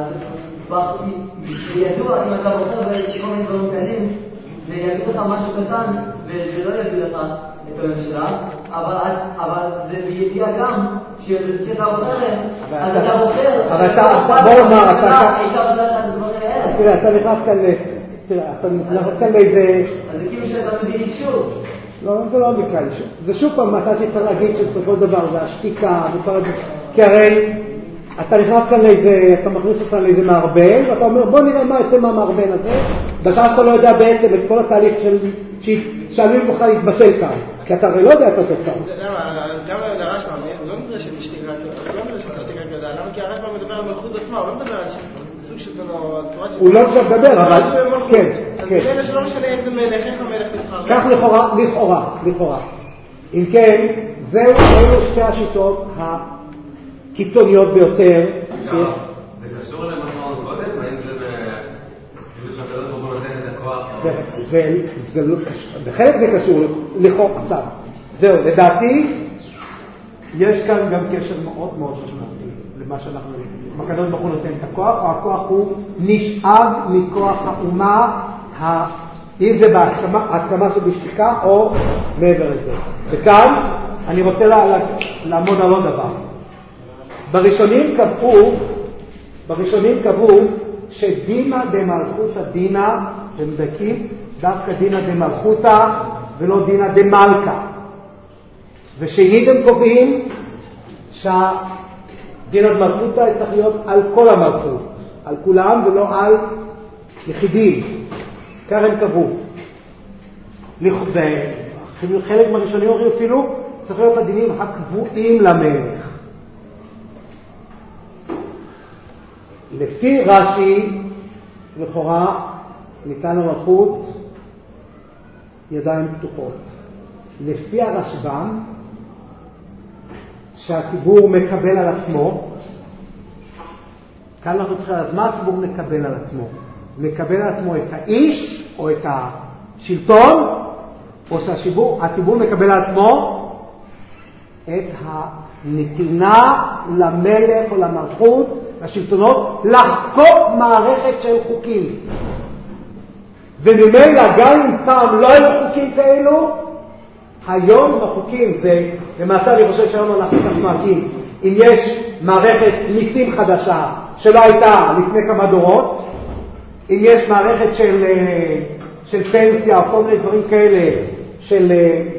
ידוע אם אתה בוחר בכל מיני דברים קטנים זה יביא לך משהו קטן וזה לא יביא לך את הממשלה, אבל זה בידיעה גם שאתה בוחר אז אתה בוחר אבל בוא נאמר העיקר שלך את הדברים האלה. תראה, אתה נכנס כאן לאיזה... אז זה כאילו שאתה מביא אישור. לא, זה לא מביא אישור. זה שוב פעם, אתה צריך להגיד שבסופו דבר זה השתיקה, כי הרי אתה נכנס כאן לאיזה, אתה מכניס אותה לאיזה מערבן, ואתה אומר בוא נראה מה יצא מהמערבן הזה, בשעה שאתה לא יודע בעצם את כל התהליך שעלול לך להתבשל כאן, כי אתה הרי לא יודע את התוצאה. גם לרשב"ם, לא נדרשת השתיקה, למה? כי הרשב"ם מדבר על מלכות עצמה, הוא לא מדבר על סוג של צורת הוא לא צריך לדבר, אבל כן. אז זה שלא משנה אם זה מלך, איך המלך נבחר. כך לכאורה. אם כן, זהו שתי השיטות הקיצוניות ביותר. זה קשור למה שאמרנו קודם? האם זה שהקדוש ברוך הוא נותן את הכוח? זה לא קשור, בחלק זה קשור לכאורה. עכשיו, זהו, לדעתי יש כאן גם קשר מאוד מאוד משמעותי למה שאנחנו יודעים. הקדוש ברוך הוא נותן את הכוח, או הכוח הוא נשאב מכוח האומה, אם זה בהסכמה שבשתיקה או מעבר לזה. וכאן אני רוצה לעמוד על עוד דבר. בראשונים קבעו שדינה דמלכותא דינה, ומדקים דווקא דינה דמלכותא ולא דינה דמלכה. ושנית הם קובעים שהדינה דמלכותא צריך להיות על כל המלכות, על כולם ולא על יחידים. כך הם קבעו. חלק מהראשונים אומרים אפילו צריך להיות הדינים הקבועים למלך. לפי רש"י, לכאורה, ניתן למלכות ידיים פתוחות. לפי הרשב"ם, שהציבור מקבל על עצמו, כאן אנחנו צריכים לדעת מה הציבור מקבל על עצמו. מקבל על עצמו את האיש או את השלטון, או שהציבור מקבל על עצמו את הנתינה למלך או למלכות, לשלטונות, לחקוק מערכת של חוקים. וממילא גם אם פעם לא היו חוקים כאלו, היום החוקים, ולמעשה אני חושב שהיום אנחנו כך נוהגים, אם יש מערכת מיסים חדשה שלא הייתה לפני כמה דורות, אם יש מערכת של פנסיה או כל מיני דברים כאלה של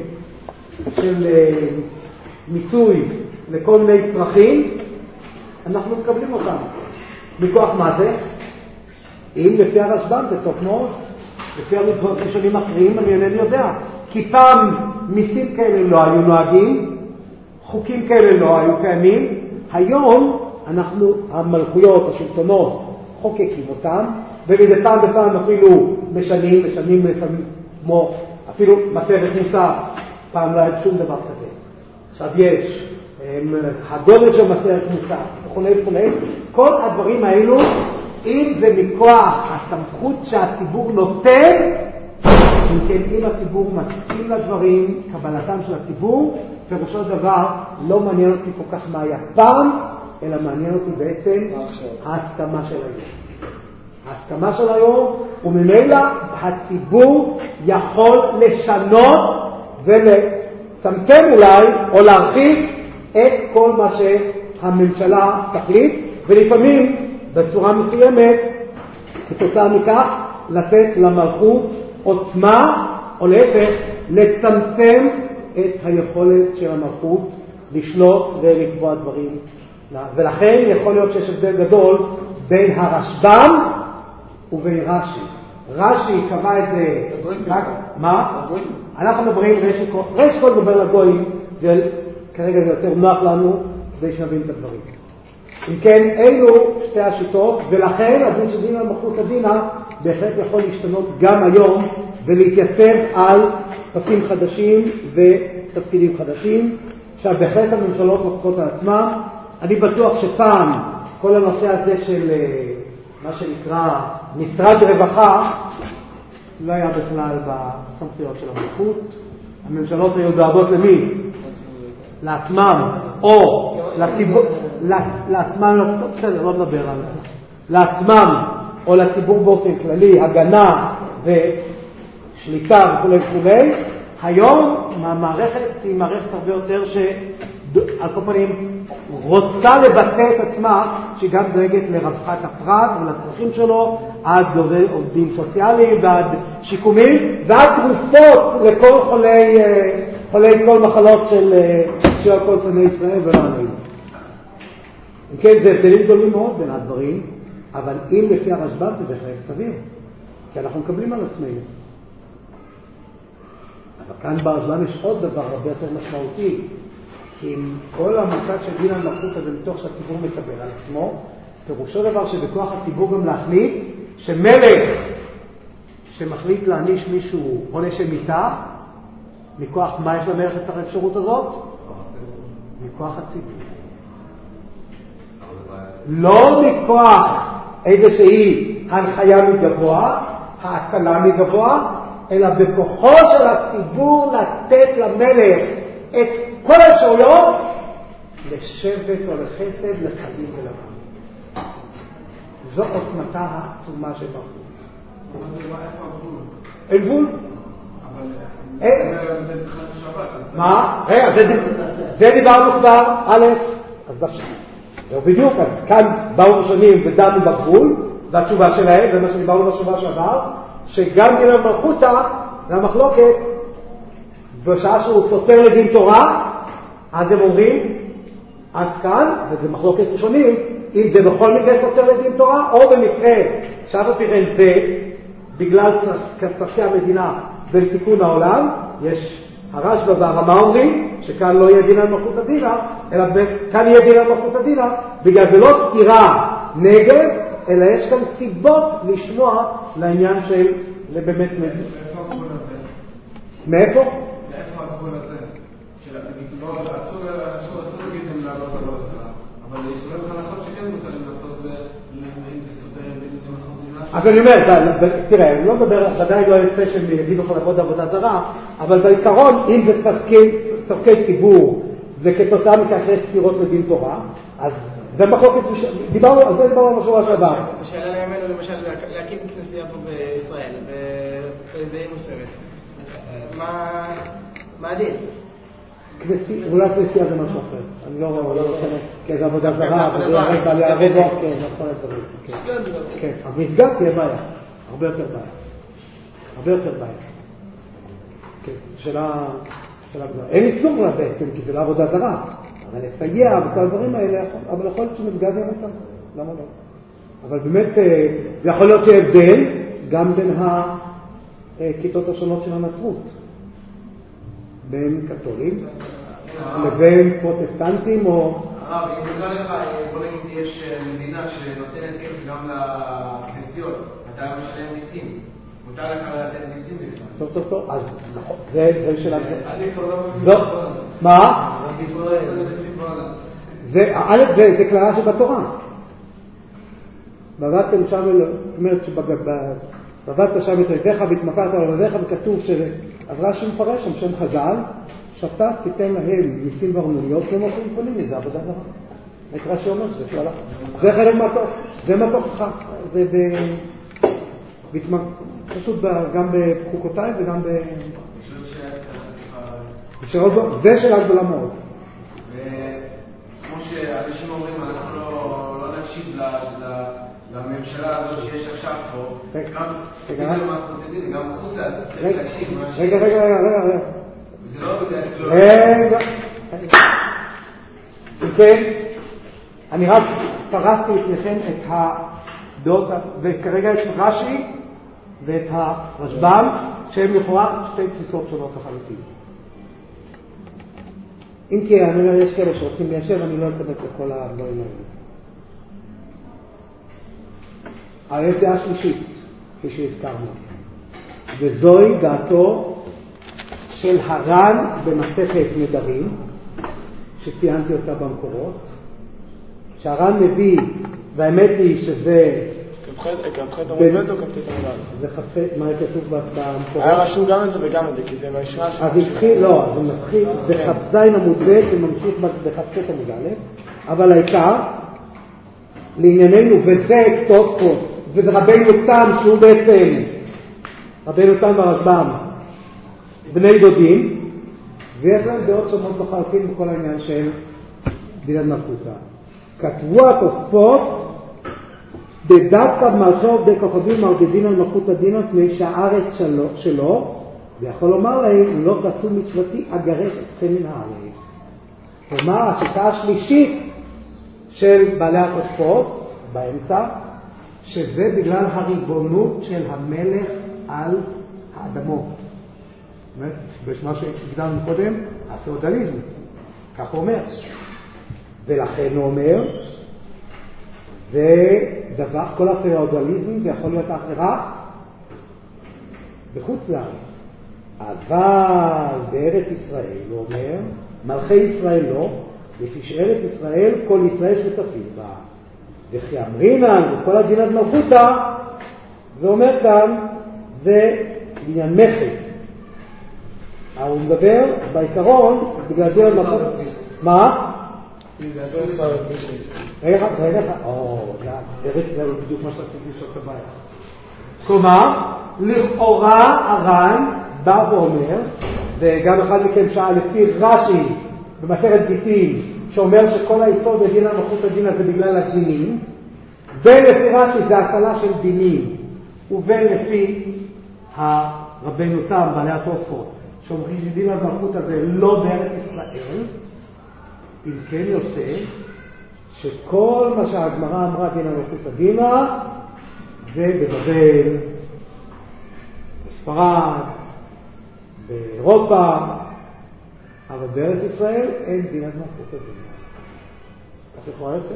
מיסוי לכל מיני צרכים, אנחנו מקבלים אותם. מכוח מה זה? אם לפי הרשב"ם זה טוב מאוד, לפי הראשונים אחרים אני אינני יודע. כי פעם מיסים כאלה לא היו נוהגים, חוקים כאלה לא היו קיימים, היום המלכויות, השלטונות, חוקקים אותם, ומדי פעם בפעם אפילו משנים לפעמים, כמו אפילו מסכת מוסר, פעם לא היה שום דבר כזה. עכשיו יש הגודל של מסכת מוסר, וכולי. כל הדברים האלו, אם זה מכוח הסמכות שהציבור נותן, אם הציבור מסכים לדברים, קבלתם של הציבור, פירושו דבר לא מעניין אותי כל כך מה היה פעם, אלא מעניין אותי בעצם ההסכמה של היום. ההסכמה של היום, וממילא הציבור יכול לשנות ולצמצם אולי, או להרחיב את כל מה שהממשלה תחליט, ולפעמים בצורה מסוימת, כתוצאה מכך, לתת למלכות עוצמה, או להפך, לצמצם את היכולת של המלכות לשלוט ולקבוע דברים. ולכן יכול להיות שיש הבדל גדול בין הרשב"ם ובין רש"י. רש"י קבע את זה... מה? אנחנו מדברים, ראש כל דבר לגויים, כרגע זה יותר נוח לנו כדי שנבין את הדברים. אם כן, אלו שתי השיטות, ולכן הדין של דין המלכות הדינה בהחלט יכול להשתנות גם היום ולהתייצב על תפקידים חדשים ותפקידים חדשים. עכשיו, בהחלט הממשלות לוקחות על עצמם. אני בטוח שפעם כל הנושא הזה של מה שנקרא משרד רווחה לא היה בכלל בסמכויות של המלכות. הממשלות היו דואגות למי? לעצמם, או לציבור, לעצמם, בסדר, לא נדבר על זה, לעצמם או לציבור באופן כללי, הגנה ושליטה וכו'. היום המערכת היא מערכת הרבה יותר שעל כל פנים רוצה לבטא את עצמה, שהיא גם דואגת לרווחת הפרט ולצרכים שלו, עד עובדים סוציאליים ועד שיקומים ועד תרופות לכל חולי כל מחלות של כל שני ישראל ולא עלינו. אם כן, זה הבדלים גדולים מאוד בין הדברים, אבל אם לפי הרשב"ם זה בהחלט סביר, כי אנחנו מקבלים על עצמנו. אבל כאן ברשב"ם יש עוד דבר הרבה יותר משמעותי, כי עם כל המושג של דין המלכות הזה מתוך שהציבור מקבל על עצמו, פירושו דבר שבכוח הציבור גם להחליט שמלך שמחליט להעניש מישהו עונש מיתה, מכוח מה יש למלך את האפשרות הזאת? מכוח הציבור. לא מכוח איזושהי הנחיה מגבוה, ההקלה מגבוה, אלא בכוחו של הציבור לתת למלך את כל האפשרויות לשבט או לחסד, לחיים ולמען. זו עוצמתה העצומה של מלכות. אין גבול? מה? זה דיברנו כבר, א', אז זהו בדיוק, אז כאן באו ראשונים ודנו בגבול, והתשובה שלהם, זה מה שדיברנו בשבוע שעבר, שגם דין המלכותא, והמחלוקת, בשעה שהוא סותר לדין תורה, אז הם אומרים, עד כאן, וזה מחלוקת ראשונים, אם זה בכל מקרה סותר לדין תורה, או במקרה, עכשיו תראה זה, בגלל צרכי המדינה ולתיקון העולם, יש הרשב"א והרמ"א אומרים שכאן לא יהיה דין על מלכות הדינה, אלא כאן יהיה דין על מלכות הדינה, בגלל זה לא סתירה נגד, אלא יש כאן סיבות לשמוע לעניין של באמת מדינה. מאיפה הגבול הזה? מאיפה? מאיפה הגבול הזה? אסור להגיד הם לעלות על עוד כלל, אבל יש הרבה חלקות שכן מותרים לעשות אם זה סותר עם דין המלכות. אז אני אומר, תראה, אני לא מדבר, ודאי לא יוצא שהם יגידו לך לעבוד עבודה זרה, אבל בעיקרון, אם זה צורכי ציבור, וכתוצאה מכך יש סתירות לדין תורה, אז זה מחלוקת, דיברנו על זה בשבוע שעבר. השאלה לימינו למשל להקים כנסייה פה בישראל, וזה יהיה מוסרת. מה הדין? אולי כנסייה זה משהו אחר. אני לא רואה, כי זה עבודה זרה, וזה ירד בעלי עבודות, כן, נכון הדברים. כן, המסגד תהיה בעיה, הרבה יותר בעיה. כן, שאלה גדולה. אין איסור לה בעצם, כי זה לא עבודה זרה, אבל לסייע וכל הדברים האלה, אבל יכול להיות שמסגד יהיה מותר, למה לא? אבל באמת, זה יכול להיות שהבדל גם בין הכיתות השונות של הנצרות. בין קתולים לבין פרוטסטנטים או... הרב, אם נקרא לך, בוא נגיד, יש מדינה שנותנת כסף גם לכנסיות, אתה משלם מיסים. מותר לך לתת מיסים בכלל. טוב, אז זה שאלה... אני כבר לא מבין. מה? זה כללה שבתורה. ועבדתם שם, זאת אומרת ועבדת שם את ידיך והתמכרת על עבדיך, וכתוב רש"י מפרש שם חז"ל, שאתה תיתן להם מיסים וארנוניות, והם הולכים קונים את זה, עבודה זרה. את רש"י אומר שזה שאלה. זה חלק מהתוך, זה מהתוכך. זה פשוט גם בחוקותיי וגם זה שאלה גדולה מאוד. וכמו שאנשים אומרים, אנחנו לא נקשיב לממשלה הזאת שיש עכשיו פה, גם חוץ לה, צריך להקשיב. רגע. זה לא בגלל כלום. כן, אני רק פרסתי לפניכם את הדעות, וכרגע את רש"י ואת הרשב"ם, שהם לכאורה שתי תפיסות שונות לחלוטין. אם כי אני אומר, יש כאלה שרוצים ליישב, אני לא אכנס לכל הדברים האלה. הדעה השלישית, כפי שהזכרנו, וזוהי דעתו של הר"ן במסכת נדרים, שציינתי אותה במקורות, שהר"ן מביא, והאמת היא שזה... כ"ח עמוד או כ"ט עמוד? זה כ"ח, מה כתוב במקורות? היה רשום גם את זה וגם את זה, כי זה מהישנה של... אז התחיל, לא, זה מתחיל, זה כ"ז עמוד ב' וממשיך בכ"ח עמוד א', אבל העיקר, לענייננו, וזה תוספות, וזה רבינו תם, שהוא בעצם, רבינו תם והרשב"ם, בני דודים, ויש להם דעות שונות בחלקים בכל העניין של דין מלכותא. כתבו התוספות בדווקא מלכות בכוכבים מרדידים על מלכות הדין מפני שהארץ שלו, ויכול לומר להם, לא תעשו מצוותי אגרש אתכם מן הארץ. כלומר, השיטה השלישית של בעלי התוספות באמצע, שזה בגלל הריבונות של המלך על האדמות. בשמה שהגדרנו קודם, הפאודליזם, כך הוא אומר. ולכן הוא אומר, זה דבר, כל הפאודליזם זה יכול להיות רק בחוץ לארץ. אבל בארץ ישראל, הוא אומר, מלכי ישראל לא, לפי ארץ ישראל, כל ישראל שותפים בה. וכי אמרינן, וכל הדינת מלכותא, זה אומר כאן, זה עניין מכס. הוא מדבר בעיקרון, בגלל זה מלכות... מה? רגע, זה בדיוק מה שרציתי לשאול את הבעיה. כלומר, לכאורה הר"ן בא ואומר, וגם אחד מכם שאל לפי רש"י במסכת גיטין, שאומר שכל היסוד בדין המלכות הדין הזה בגלל הדינים, בין לפי רש"י זה הטלה של דינים, ובין לפי רבינו תם, בעלי התוספות, שאומרים שדין המלכות הזה לא בארץ ישראל, אם כן יוצא שכל מה שהגמרא אמרה דין המלכות הדינה זה בבבל, בספרד, באירופה, אבל בארץ ישראל אין דין המלכות הדינה. כך לכאורה יוצא.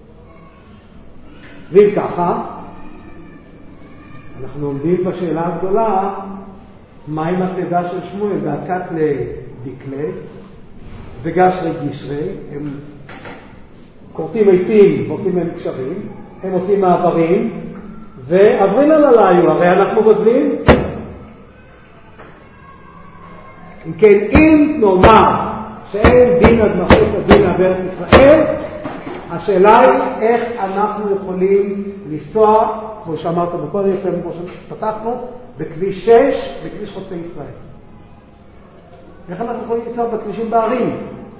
ואם ככה, אנחנו עומדים בשאלה הגדולה, מה עם התדע של שמואל? דקת לדקלה וגש לגישרי, הם קורטים עיתים ועושים להם קשרים, הם עושים מעברים, ועברים על הליו, הרי אנחנו גוזלים. אם כן, אם נאמר שאין דין עד מלכות הדין בארץ ישראל, השאלה היא איך אנחנו יכולים לנסוע, כמו שאמרת בכל יפים, כמו שפתחנו, בכביש 6, בכביש חוצה ישראל. איך אנחנו יכולים לנסוע בכבישים בערים?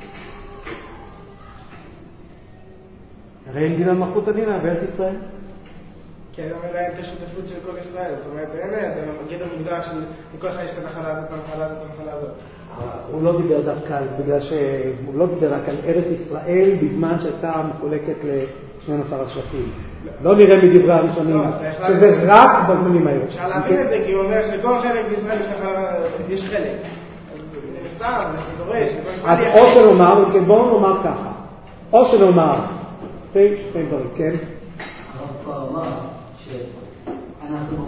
הרי אין דין על מלכות הדין בארץ ישראל. כי אני אומר להם את השותפות של כל ישראל, זאת אומרת, באמת, זה מגיד המוגדר של מכל אחד יש את הנחלה הזאת, הנחלה הזאת, הנחלה הזאת. הוא לא דיבר דווקא בגלל שהוא לא דיבר רק על ארץ ישראל בזמן שהייתה מחולקת ל-12 השבטים. לא נראה מדברי הראשונים שזה רק בזמנים האלה. אפשר להבין את זה כי הוא אומר שכל חלק בישראל יש חלק. אז זה מסתר, זה דורש. אז או שנאמר, בואו נאמר ככה, או שנאמר, שתי דברים, כן? הרב כבר אמר שאנחנו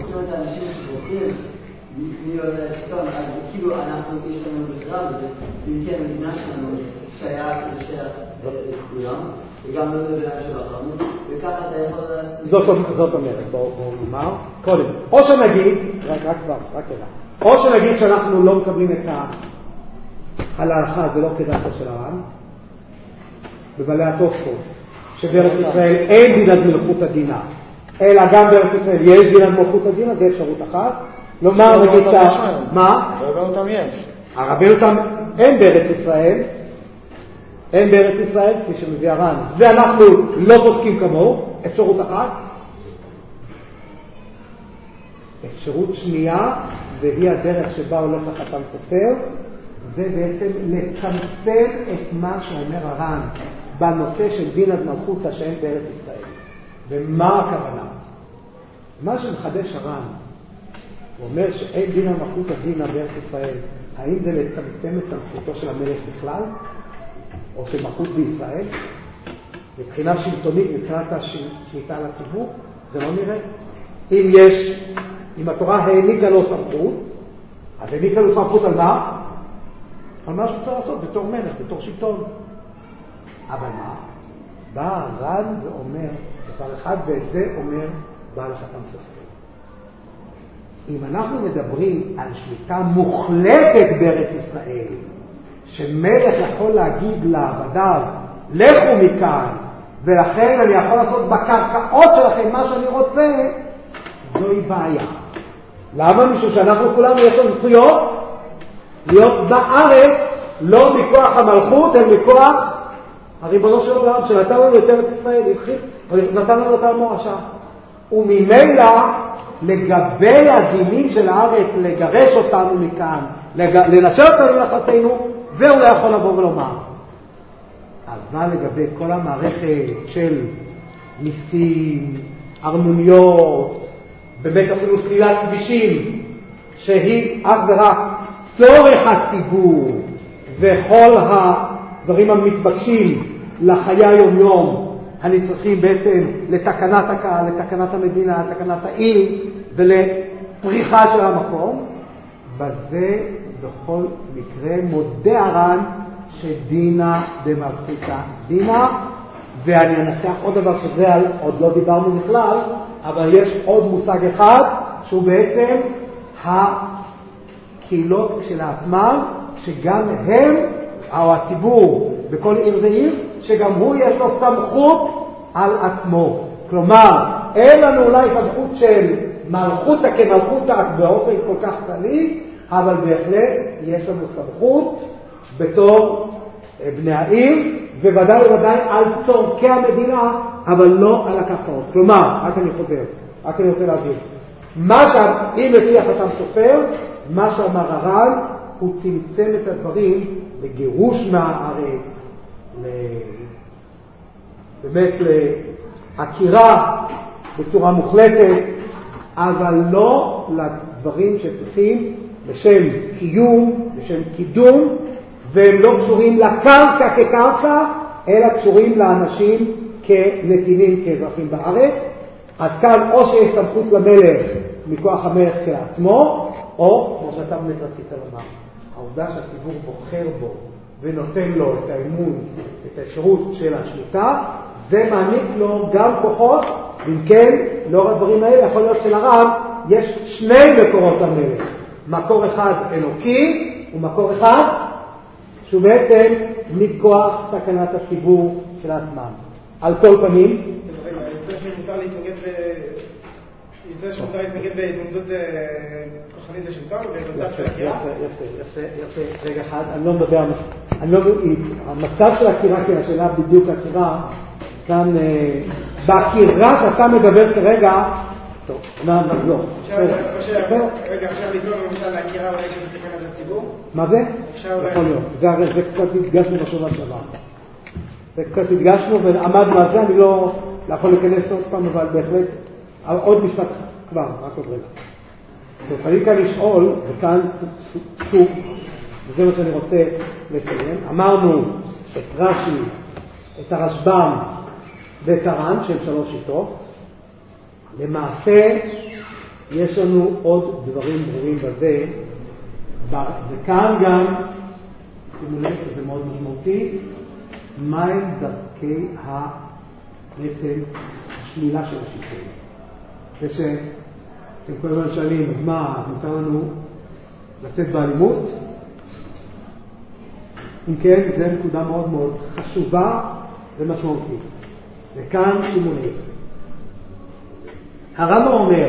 מי יודע שלטון, אז כאילו אנחנו, יש לנו בחירה בזה, ואם כן המדינה שלנו שייך לכולם, וגם לא מבינה של החרמות, וככה אתה יכול לעשות... זאת אומרת, בואו נאמר, קודם, או שנגיד, רק כדאי, או שנגיד שאנחנו לא מקבלים את ההלכה, זה לא כדאתו של הר"ן, בבעלי התוספות, שבארץ ישראל אין דינת מלכות הדינה, אלא גם בארץ ישראל יש דינת מלכות הדינה, זה אפשרות אחת. לומר נגיד מה? הרבנו תם יש. הרבנו תם אין בארץ ישראל, כפי שמביא הר"ן, ואנחנו לא פוסקים כמוהו, אפשרות אחת. אפשרות שנייה, והיא הדרך שבה הולך החתם סופר, זה בעצם לצמצם את מה שאומר הר"ן בנושא של דין מלכותא שאין בארץ ישראל. ומה הכוונה? מה שמחדש הר"ן, הוא אומר שאין דין מלכותא דינה בארץ ישראל, האם זה לצמצם את סמכותו של המלך בכלל, או של מלכות בישראל? מבחינה שלטונית, מבחינת השליטה על הציבור, זה לא נראה. אם התורה העניקה לו סמכות, אז העניקה לו סמכות על מה? על מה שצריך לעשות בתור מלך, בתור שלטון. אבל מה? בא הר"ן ואומר דבר אחד, ואת זה אומר בעל החתם סופר. אם אנחנו מדברים על שליטה מוחלטת בארץ ישראל, שמלך יכול להגיד לעבדיו, לכו מכאן, ולכן אני יכול לעשות בקרקעות שלכם מה שאני רוצה, זוהי בעיה. למה? משום שאנחנו כולנו יש לנו זכויות להיות בארץ, לא מכוח המלכות, אלא מכוח הריבונו של עולם, שנתן לנו את ארץ ישראל, נתן לנו את המורשה. וממילא לגבי הדינים של הארץ, לגרש אותנו מכאן, לנשר אותנו לחתנו, והוא לא יכול לבוא ולומר. אבל לגבי כל המערכת של מיסים, ארנוניות, באמת אפילו סלילת כבישים, שהיא אך ורק צורך הציבור, וכל הדברים המתבקשים לחיי היום-יום, הנצרכים בעצם לתקנת הקהל, לתקנת המדינה, לתקנת העיר, ולפריחה של המקום, בזה בכל מקרה מודה הר"ן שדינה דמלכותא דינה. ואני אנסח עוד דבר שזה עוד לא דיברנו בכלל, אבל יש עוד מושג אחד שהוא בעצם הקהילות שלעצמם, שגם הם, או הציבור בכל עיר ועיר, שגם הוא יש לו סמכות על עצמו. כלומר, אין לנו אולי סמכות של מלכותא כמלכותא באופן כל כך כללי, אבל בהחלט יש לנו סמכות בתור בני העיר, וודאי וודאי על צורכי המדינה, אבל לא על הקרקעות. כלומר, רק אני רוצה להגיד, אם לפי החתם סופר, מה שאמר הר"ן, הוא צמצם את הדברים לגירוש מהארץ, באמת להכירה בצורה מוחלטת, אבל לא לדברים שצריכים בשם קיום, בשם קידום, והם לא קשורים לקרקע כקרקע, אלא קשורים לאנשים כנתינים, כאזרחים בארץ. אז כאן או שיש סמכות למלך מכוח המלך של עצמו, או, כמו שאתה באמת רצית לומר, העובדה שהציבור בוחר בו ונותן לו את האמון, את האפשרות של השליטה, זה מעניק לו גם כוחות. אם כן, לאור הדברים האלה יכול להיות שלרב יש שני מקורות המלך, מקור אחד אלוקי ומקור אחד שהוא בעצם מכוח תקנת הציבור של עצמם. על כל פנים, זה שמותר להתנגד בהתנגדות כוחנית לשלטון ובמצב של עקירה? יפה. רגע אחד, אני לא מדבר, המצב של עקירה, כי השאלה בדיוק עקירה, כאן, בעקירה שאתה מדבר כרגע, טוב, לא. רגע, אפשר לטעון למשל לעקירה אולי שזה סכנת לציבור? מה זה? יכול להיות. זה קצת הדגשנו בשבוע שעבר. זה קצת הדגשנו ועמדנו על זה, אני לא יכול להיכנס עוד פעם, אבל בהחלט, עוד משפט כבר, רק עוד רגע. יכולים כאן לשאול, וכאן שוב, וזה מה שאני רוצה לציין, אמרנו את רש"י, את הרשב"ם ואת הר"ן, שהם שלוש שיטות. למעשה, יש לנו עוד דברים ברורים בזה, וכאן גם, שימו לב, זה מאוד משמעותי, מהי דרכי בעצם השלילה של השלטון. ושאתם כל הזמן שואלים, אז מה, מותר לנו לצאת באלימות? אם כן, זו נקודה מאוד מאוד חשובה ומשמעותית. וכאן שימו לב. הרמב"ם אומר,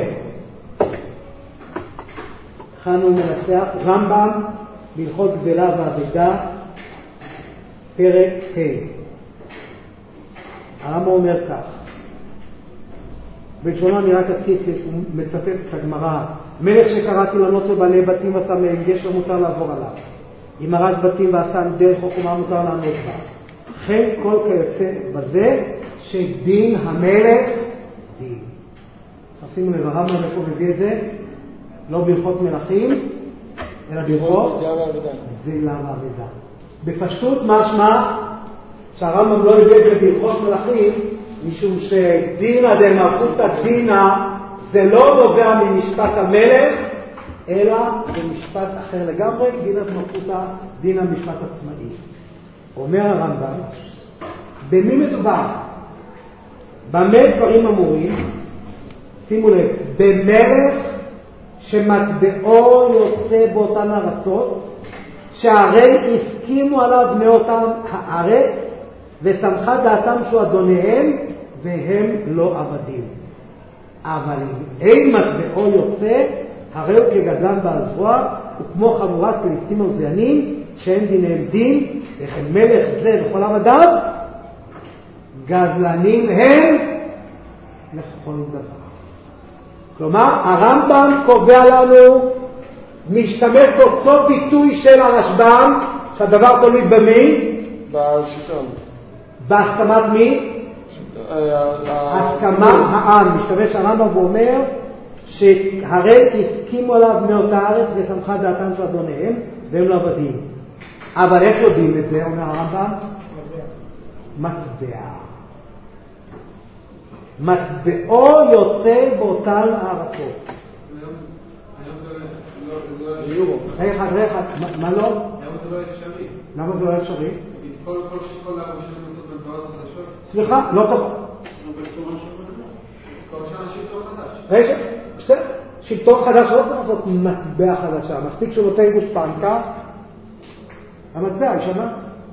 חנו מנצח, רמב"ם בהלכות גזלה ואבדה, פרק ה'. הרמב"ם אומר כך, בלשונו אני רק אתחיל, הוא מצטט את הגמרא, מלך שקראתי לענות לבעלי בתים ועשה מהם גשר מותר לעבור עליו, אם הרס בתים ועשה דרך חוכמה מותר לענות בה, כן כל כיוצא בזה שדין המלך דין. שימו לב, הרמב"ם איפה מביא את זה? לא בהלכות מלכים, אלא בהלכות גזלה ואבדה. בפשטות משמע שהרמב"ם לא הביא את זה בהלכות מלכים, משום שדינא דמלכותא דינא זה לא נובע ממשפט המלך, אלא במשפט אחר לגמרי, דינא דמלכותא דינא משפט עצמאי. אומר הרמב"ם, במי מדובר? במה דברים אמורים? שימו לב, במלך שמטבעו יוצא באותן ארצות, שהרי הסכימו עליו בני אותם הארץ, ושמחה דעתם שהוא אדוניהם, והם לא עבדים. אבל אם אין מטבעו יוצא, הרי הוא כגדלן בעל זרוע, וכמו חבורת פלישתים עוזיינים, שאין דיניהם דין, וכן מלך זה וכל עבדיו, גזלנים הם לכל דבר. כלומר, הרמב"ם קובע לנו, משתמש באותו ביטוי של הרשב"ם, שהדבר תלוי במי? בשלטון. בהסכמת מי? הסכמת העם. משתמש הרמב"ם ואומר שהרי הסכימו עליו בני אותה הארץ ושמחה דעתם של אדוניהם והם לא עבדים. אבל איך יודעים את זה? אומר הרמב"ם? מטבע. מטבעו יוצא באותן הארצות. רגע, מה לא? היום זה לא אפשרי. למה זה לא אפשרי? כל שכל אנחנו יכולים לעשות מטבעות חדשות. סליחה, לא טוב. כל שנה שלטון חדש. רגע, בסדר. שלטון חדש לא צריך לעשות מטבע חדשה. מספיק שהוא נותן גושפנקה, המטבע ישנה.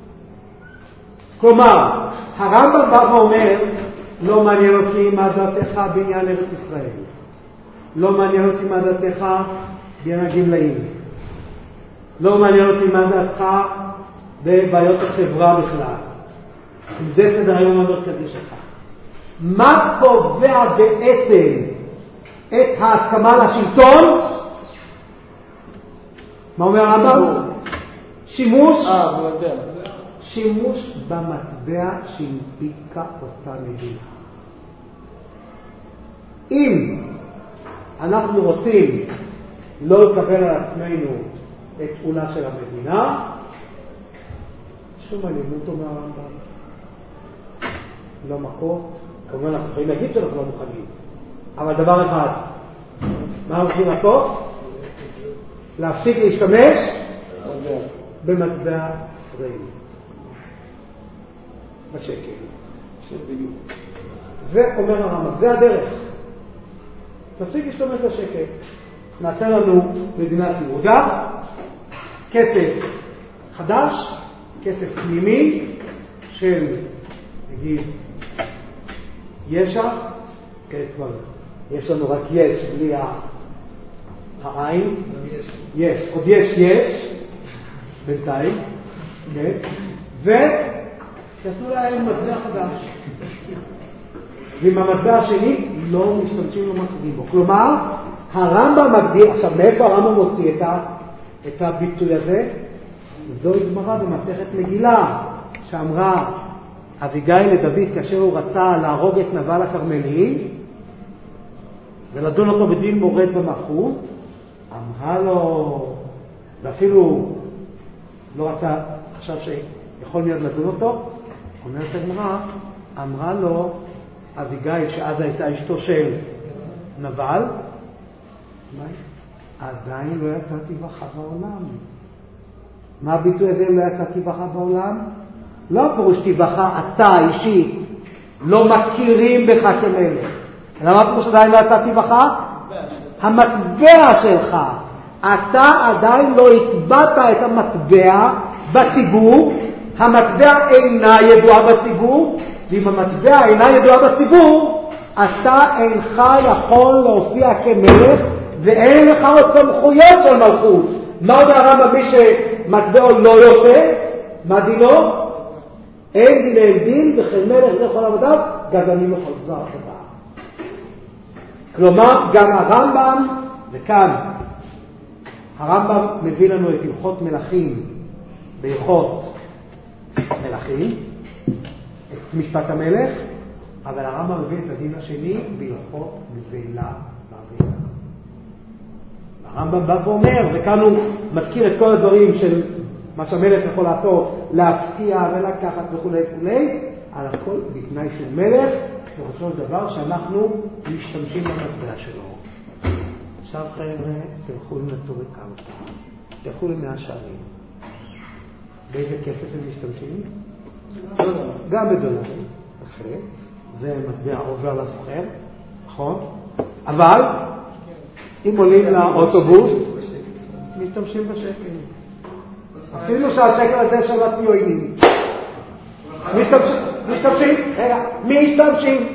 כלומר, הרמב"ם בא ואומר, לא מעניין אותי מה דעתך בעניין ארץ ישראל. לא מעניין אותי מה דעתך בעניין הגמלאים. לא מעניין אותי מה דעתך בבעיות החברה בכלל. זה סדר היום המרכזי שלך. מה קובע בעצם את ההסכמה לשלטון? מה אומר הרמב"ם? שימוש במטבע שהנפיקה אותה מדינה. אם אנחנו רוצים לא לקבל על עצמנו את פעולה של המדינה, שום אלימות אומר הרמב"ם. לא מכות. כמובן אנחנו יכולים להגיד שאנחנו לא מוכנים. אבל דבר אחד, מה אנחנו צריכים לעשות? להפסיק להשתמש במטבע ישראלי. בשקל. זה אומר הרמב"ם, זה הדרך. תפסיק להשתמש בשקל. נעשה לנו מדינת יהודה, כסף חדש, כסף פנימי של, נגיד, ישע, כן, כבר, יש לנו רק יש בלי העין, יש, עוד יש, בינתיים, כן, ויעשו להם מטבע חדש. ועם המטבע השני לא משתמשים לו מקדים בו. כלומר, הרמב"ם מגדיר, עכשיו מאיפה הרמב"ם מוציא את הביטוי הזה? זו גמרא במסכת מגילה, שאמרה אביגיל לדוד כאשר הוא רצה להרוג את נבל הכרמלי ולדון אותו בדין מורד במלכות, אמרה לו, ואפילו לא רצה, חשב שיכול מיד לדון אותו, אומרת הגמרא, אמרה לו אביגיל, שאז הייתה אשתו של נבל, עדיין לא יצאתי בך בעולם. מה הביטוי הזה לא יצאתי בך בעולם? לא פירוש תיבחה אתה אישית, לא מכירים בך כמלך. אלא מה פירוש עדיין לא יצאתי בך? המטבע שלך. אתה עדיין לא התבאת את המטבע בציבור, המטבע אינה ידועה בציבור, ואם המטבע אינה ידועה בציבור, אתה אינך יכול להופיע כמלך, ואין לך עוד סמכויות של מלכות. מה אומר הרמב"ם? מי שמטבעו לא יוצא, מה דינו? אין דין אין דין, וכן מלך לכל עבדיו, גזענים לכל דבר עבדיו. כלומר, גם הרמב"ם, וכאן, הרמב"ם מביא לנו את הלכות מלכים בהלכות מלכים, את משפט המלך, אבל הרמב"ם מביא את הדין השני בהלכות גזלה בעבירה. הרמב"ם בא ואומר, וכאן הוא מזכיר את כל הדברים של מה שהמלך יכול לעשות, להפתיע ולקחת וכו' וכו', על הכל בתנאי של מלך, ובסופו של דבר שאנחנו משתמשים במטבע שלו. עכשיו חבר'ה, תלכו לנטורי קרתא, תלכו למאה שערים. באיזה כסף הם משתמשים? גם בדולרים, אחרי. זה מטבע עובר לסוחר, נכון? אבל אם עולים לאוטובוס, משתמשים בשקל. אפילו שהשקל הזה של הציונים. משתמשים.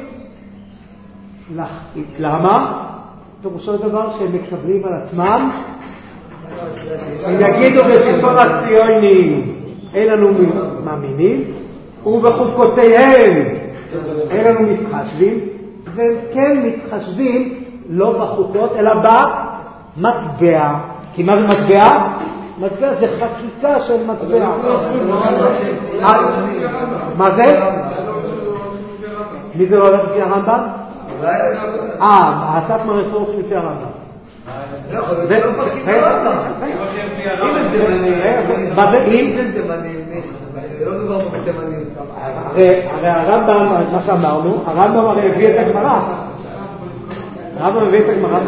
למה? פירושו דבר שהם מקבלים על עצמם, הם יגידו בשלטון הציונים, אין לנו מאמינים, ובחוקותיהם אין לנו מתחשבים, והם כן מתחשבים לא בחוקות, אלא במטבע. כי מה זה מטבע? מטבע זה חקיקה של מטבע. מה זה? מי זה לא הולך לפי הרמב"ם? האסף מרפורק לפי הרמב"ם. זה לא פסקים ברמב"ם. אם הם תימנים, מה זה אם? זה לא מדובר פה בתימנים. הרי הרמב"ם, מה שאמרנו, הרמב"ם הרי הביא את הגמרא. הרמב"ם הביא את הגמרא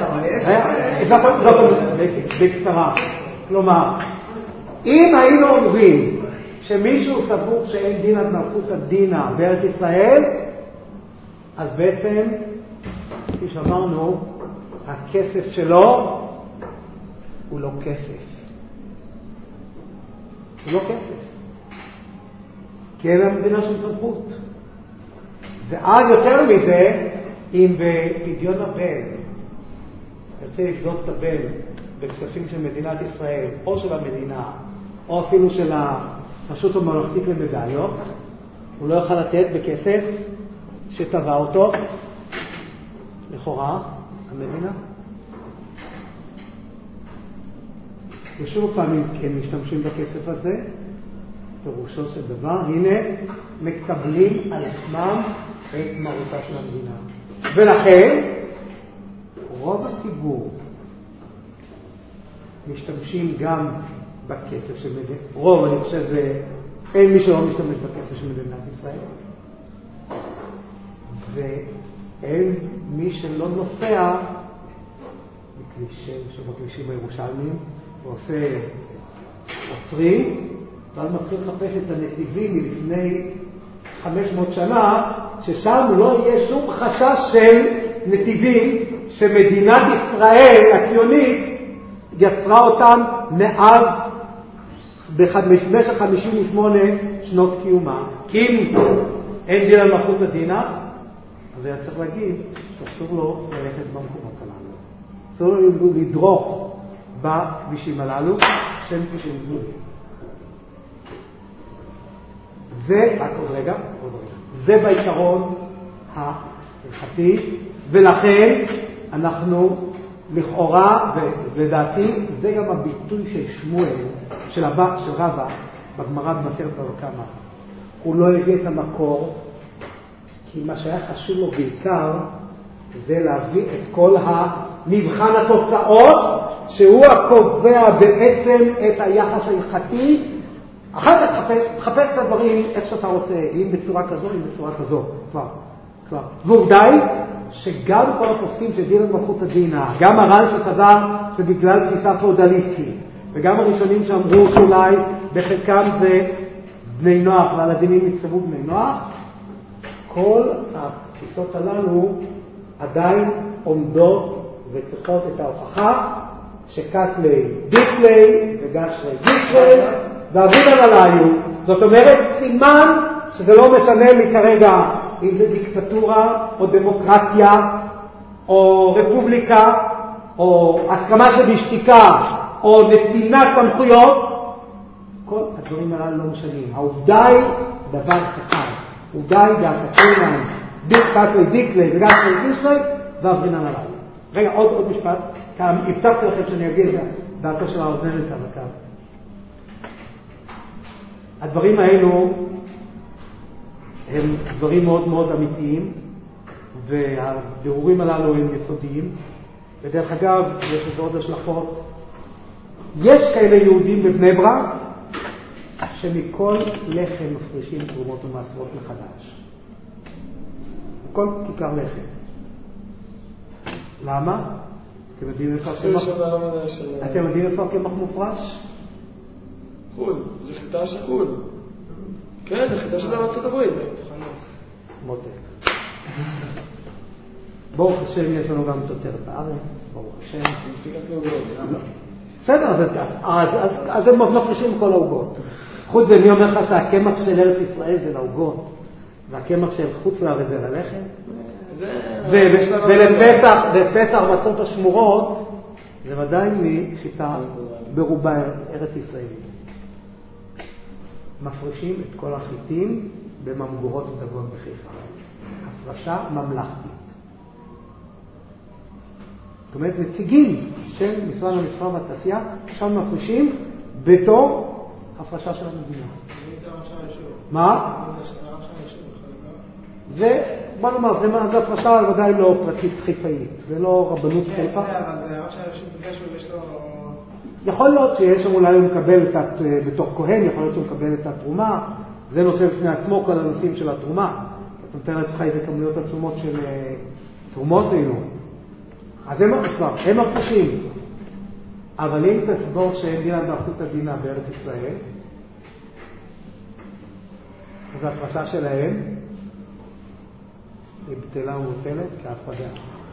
בקצרה. כלומר, אם היינו אומרים שמישהו סבור שאין דין עד מלכות הדינה בארץ ישראל, אז בעצם, כפי שאמרנו, הכסף שלו הוא לא כסף. הוא לא כסף. כי אין למדינה של סמכות. ועד יותר מזה, אם בפדיון הבן ירצה לבדוק את הבן בכספים של מדינת ישראל, או של המדינה, או אפילו של הרשות הממלכתית למדליות, הוא לא יוכל לתת בכסף שטבע אותו, לכאורה, המדינה. ושוב פעמים כן משתמשים בכסף הזה, פירושו של דבר, הנה, מקבלים על עצמם את מרותה של המדינה. ולכן, רוב הציבור משתמשים גם בכסף של מדינת, רוב אני חושב אין מי שלא משתמש בכסף של מדינת ישראל, ואין מי שלא נוסע בכבישים הירושלמיים ועושה עוצרים, ואז מתחיל לחפש את הנתיבים מלפני 500 שנה, ששם לא יהיה שום חשש של נתיבים שמדינת ישראל הציונית יצרה אותם מאז במשך 58 שנות קיומה. כי אם אין דין על מלכות הדינה, אז היה צריך להגיד שאסור לו ללכת במקומות הללו. אסור לו לדרוך בכבישים הללו שהם כבישים גדולים. זה, רק עוד רגע. זה בעיקרון ההלכתי, ולכן אנחנו לכאורה, ולדעתי זה גם הביטוי של שמואל, של רבא, בגמרא במסכת בבא קמא. הוא לא הביא את המקור, כי מה שהיה חשוב לו בעיקר זה להביא את כל מבחן התוצאות, שהוא הקובע בעצם את היחס ההלכתי. אחר כך תחפש את הדברים איך שאתה רוצה, אם בצורה כזו, אם בצורה כזו, כבר. ועובדה היא שגם כל הפוסקים שדין את מלכות הדינה, גם הר"ן שסבר שבגלל תפיסה פאודליסטית, וגם הראשונים שאמרו שאולי בחלקם זה בני נוח, ועל הדינים נצטוו בני נוח, כל התפיסות הללו עדיין עומדות וצריכות את ההוכחה שקטלי דיקלי וגשרי גישרי ואבידן עליו. זאת אומרת, סימן שזה לא משנה לי כרגע אם זה דיקטטורה או דמוקרטיה או רפובליקה או הסכמה שבשתיקה או נתינת סמכויות, כל הדברים הללו לא משנים. העובדה היא דבר אחד, העובדה היא דעתנו קטלי דיקלי וגשרי גישרי ואבידן עליו. רגע, עוד משפט, כי הבטחתי לכם שאני אגיד את דעתו של הרב מלצר בקו. הדברים האלו הם דברים מאוד מאוד אמיתיים, והבירורים הללו הם יסודיים, ודרך אגב, יש לזה עוד השלכות. יש כאלה יהודים בבני ברק, שמכל לחם מפרישים תרומות ומעשרות מחדש. מכל כיכר לחם. למה? אתם יודעים איפה הקמח מופרש? חול, זה חיטה של חול. כן, זה חיטה של ארצות הברית. מותק. ברוך השם, יש לנו גם תוצרת בארץ, ברוך השם. בסדר, אז הם מפרישים כל העוגות. חוץ זה, אני אומר לך שהקמח של ארץ ישראל זה לעוגות, והקמח של חוץ לארץ זה ללחם. ולפתח מצות השמורות זה ודאי מחיטה ברובה ארץ ישראלית. מפרישים את כל החיטים בממגורות דגון בחיפה. הפרשה ממלכתית. זאת אומרת, נציגים של משרד המסחר והתעשייה שם מפרישים בתור הפרשה של המדינה. מה? זה, בוא נאמר, זה הפרשה ודאי לא פרטית חיפאית, ולא רבנות חיפה. יכול להיות שיש אולי הוא מקבל בתור כהן, יכול להיות שהוא מקבל את התרומה, זה נושא בפני עצמו כל הנושאים של התרומה. אתה נותן לעצמך איזה כמויות עצומות של תרומות אלו. אז הם מפרישים. אבל אם תסבור שאין דינה באחדות הדינה בארץ ישראל, אז ההפרשה שלהם היא בטלה ומבוטלת כהפרדה.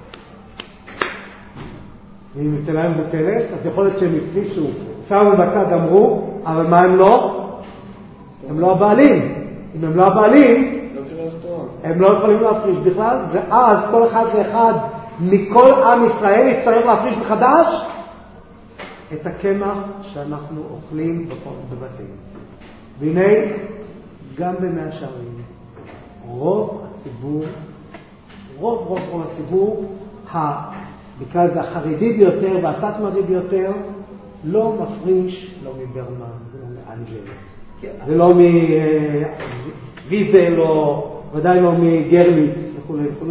ואם בטלה ומבוטלת, אז יכול להיות שהם הפרישו, שמו בצד אמרו, אבל מה הם לא? הם לא הבעלים. אם הם לא הבעלים, הם לא יכולים להפריש בכלל, ואז כל אחד ואחד מכל עם ישראל יצטרך להפריש מחדש את הקמח שאנחנו אוכלים בבתים. והנה, גם במאה שערים, רוב הציבור, נקרא לזה החרדי ביותר והסטמרי ביותר, לא מפריש, לא מברמן, ולא מאנג'ל, ולא מוויזל, ודאי לא מגרליץ וכו' וכו'.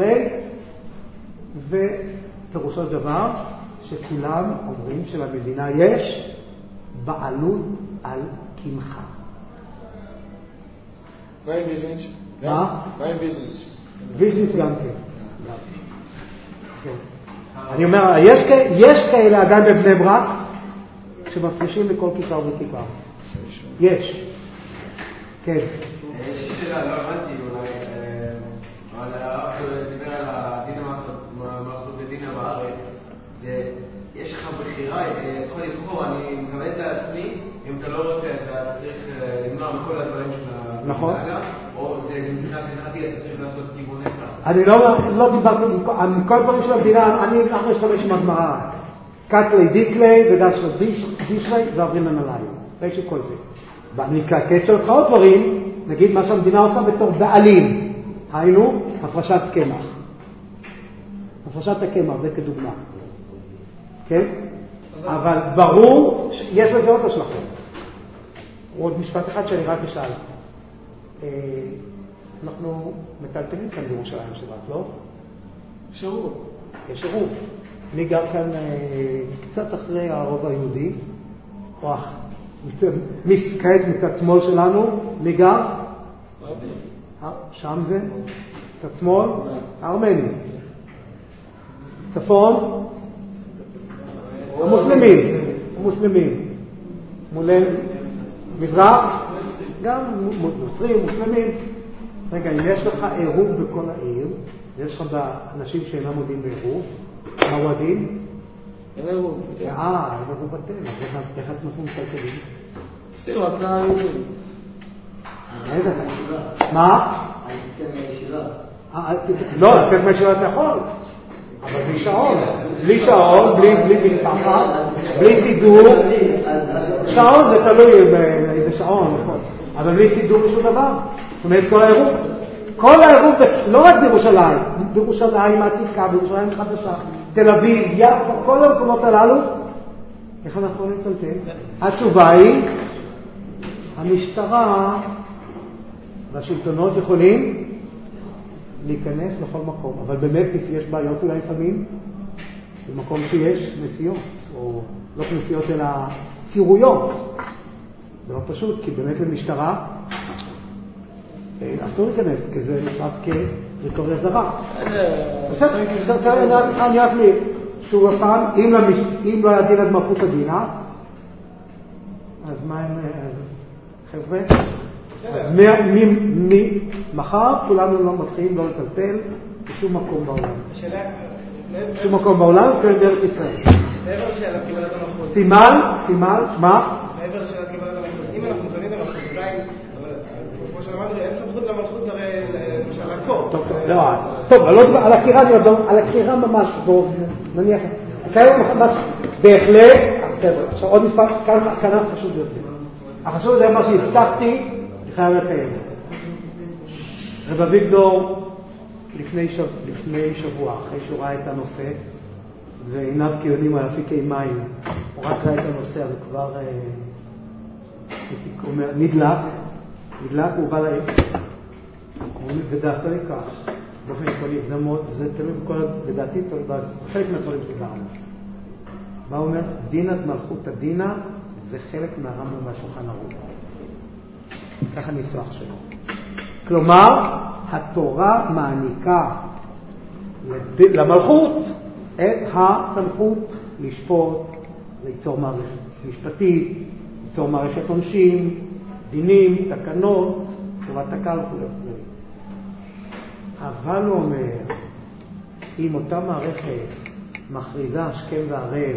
ופירושו דבר שכולם אומרים שלמדינה יש בעלות על קמחה. מה עם ויזניץ'? מה? מה עם ויזניץ'? ויזניץ' גם כן. אני אומר, יש כאלה עדיין בבני ברק שמפרישים לכל כיכר וכיכר. יש. כן. יש שאלה, לא הבנתי אולי, אבל הרב דיבר על הדין המערכות בדינה בארץ. יש לך בחירה, יכול לבחור, אני מקבל את עצמי, אם אתה לא רוצה, אתה צריך למנוע מכל הדברים של המדינה, או זה מבחינת הלכתי, אתה צריך לעשות כיווני כך. אני לא דיברתי, מכל דברים של המדינה, אנחנו אשתמש עם הגמרא. קטלי דיקלי וגשרי גישרי ואברינן עליו. ראי שכל זה. במקרה של עוד דברים, נגיד מה שהמדינה עושה בתור בעלים. היינו, הפרשת קמח. הפרשת הקמח, זה כדוגמה. כן? אבל ברור שיש לזה עוד השלכות. עוד משפט אחד שאני רק אשאל. אנחנו מטלטלים כאן בירושלים שבת, לא? שירוב. יש שירוב. אני גר כאן קצת אחרי הרוב היהודי, או כעת מצד שמאל שלנו, מי גר? שם זה? מצד שמאל? הארמני. צפון, המוסלמים. מולל מזרח, גם נוצרים, מוסלמים. רגע, אם יש לך עירוב בכל העיר, יש לך אנשים שאינם מודים בעירוב, מה הוא הדין? אין עירוב. עירוב בטל, איך את נותנים כלכלים? סתירו, התנאה היהודים. מה? לא, לתת מהישיבה אתה יכול, אבל בלי שעון, בלי משפחה, בלי סידור. שעון זה תלוי באיזה שעון, אבל בלי סידור משהו דבר. זאת אומרת כל העירוב, לא רק בירושלים העתיקה, בירושלים החדשה, תל אביב, יפו, כל המקומות הללו, איך אנחנו יכולים לטלטל? התשובה היא, המשטרה והשלטונות יכולים להיכנס לכל מקום, אבל באמת יש בעיות אולי לפעמים במקום שיש כנסיות, או לא כנסיות אלא צירויות. זה לא פשוט, כי באמת למשטרה אסור להיכנס, כי זה נשאר כטריטוריה זרה. אני רק לי, שוב הפעם, אם לא היה דין אז מלכות הדינה, אז מה הם, חבר'ה? מחר כולנו לא מתחילים לא לטלטל בשום מקום בעולם. בשום מקום בעולם, כן דרך ישראל. מעבר לשאלת קבלת המלכות. סימן, מה? מעבר לשאלת קבלת המלכות. אם אנחנו טוענים למלכות, אולי, כמו שאמרנו, אין סמכות למלכות הרי למשל לעקור. טוב, על הקירה אני עוד על הקירה ממש, נניח, כאלה ממש, בהחלט, עכשיו עוד מספר, כאן חשוב יותר. החשוב זה מה שהבטחתי, אני חייב לקיים. רב אביגדור לפני שבוע, אחרי שהוא ראה את הנושא, ועיניו כיונים על אפיקי מים, הוא רק ראה את הנושא, אז הוא כבר נדלק, הוא בא לעיר. ודעתו היא כך, באופן עקרוני, זה תלוי בכל, לדעתי, חלק מהדברים שדיברנו. מה הוא אומר? דינת מלכות הדינה, זה חלק מהרמב"ם מהשולחן ערוך. ככה ניסוח שלו. כלומר, התורה מעניקה למלכות את הסמכות לשפוט, ליצור מערכת משפטית, ליצור מערכת עונשים, דינים, תקנות, טובת הקהל וכו'. אבל הוא אומר, אם אותה מערכת מכריזה השכם והערב,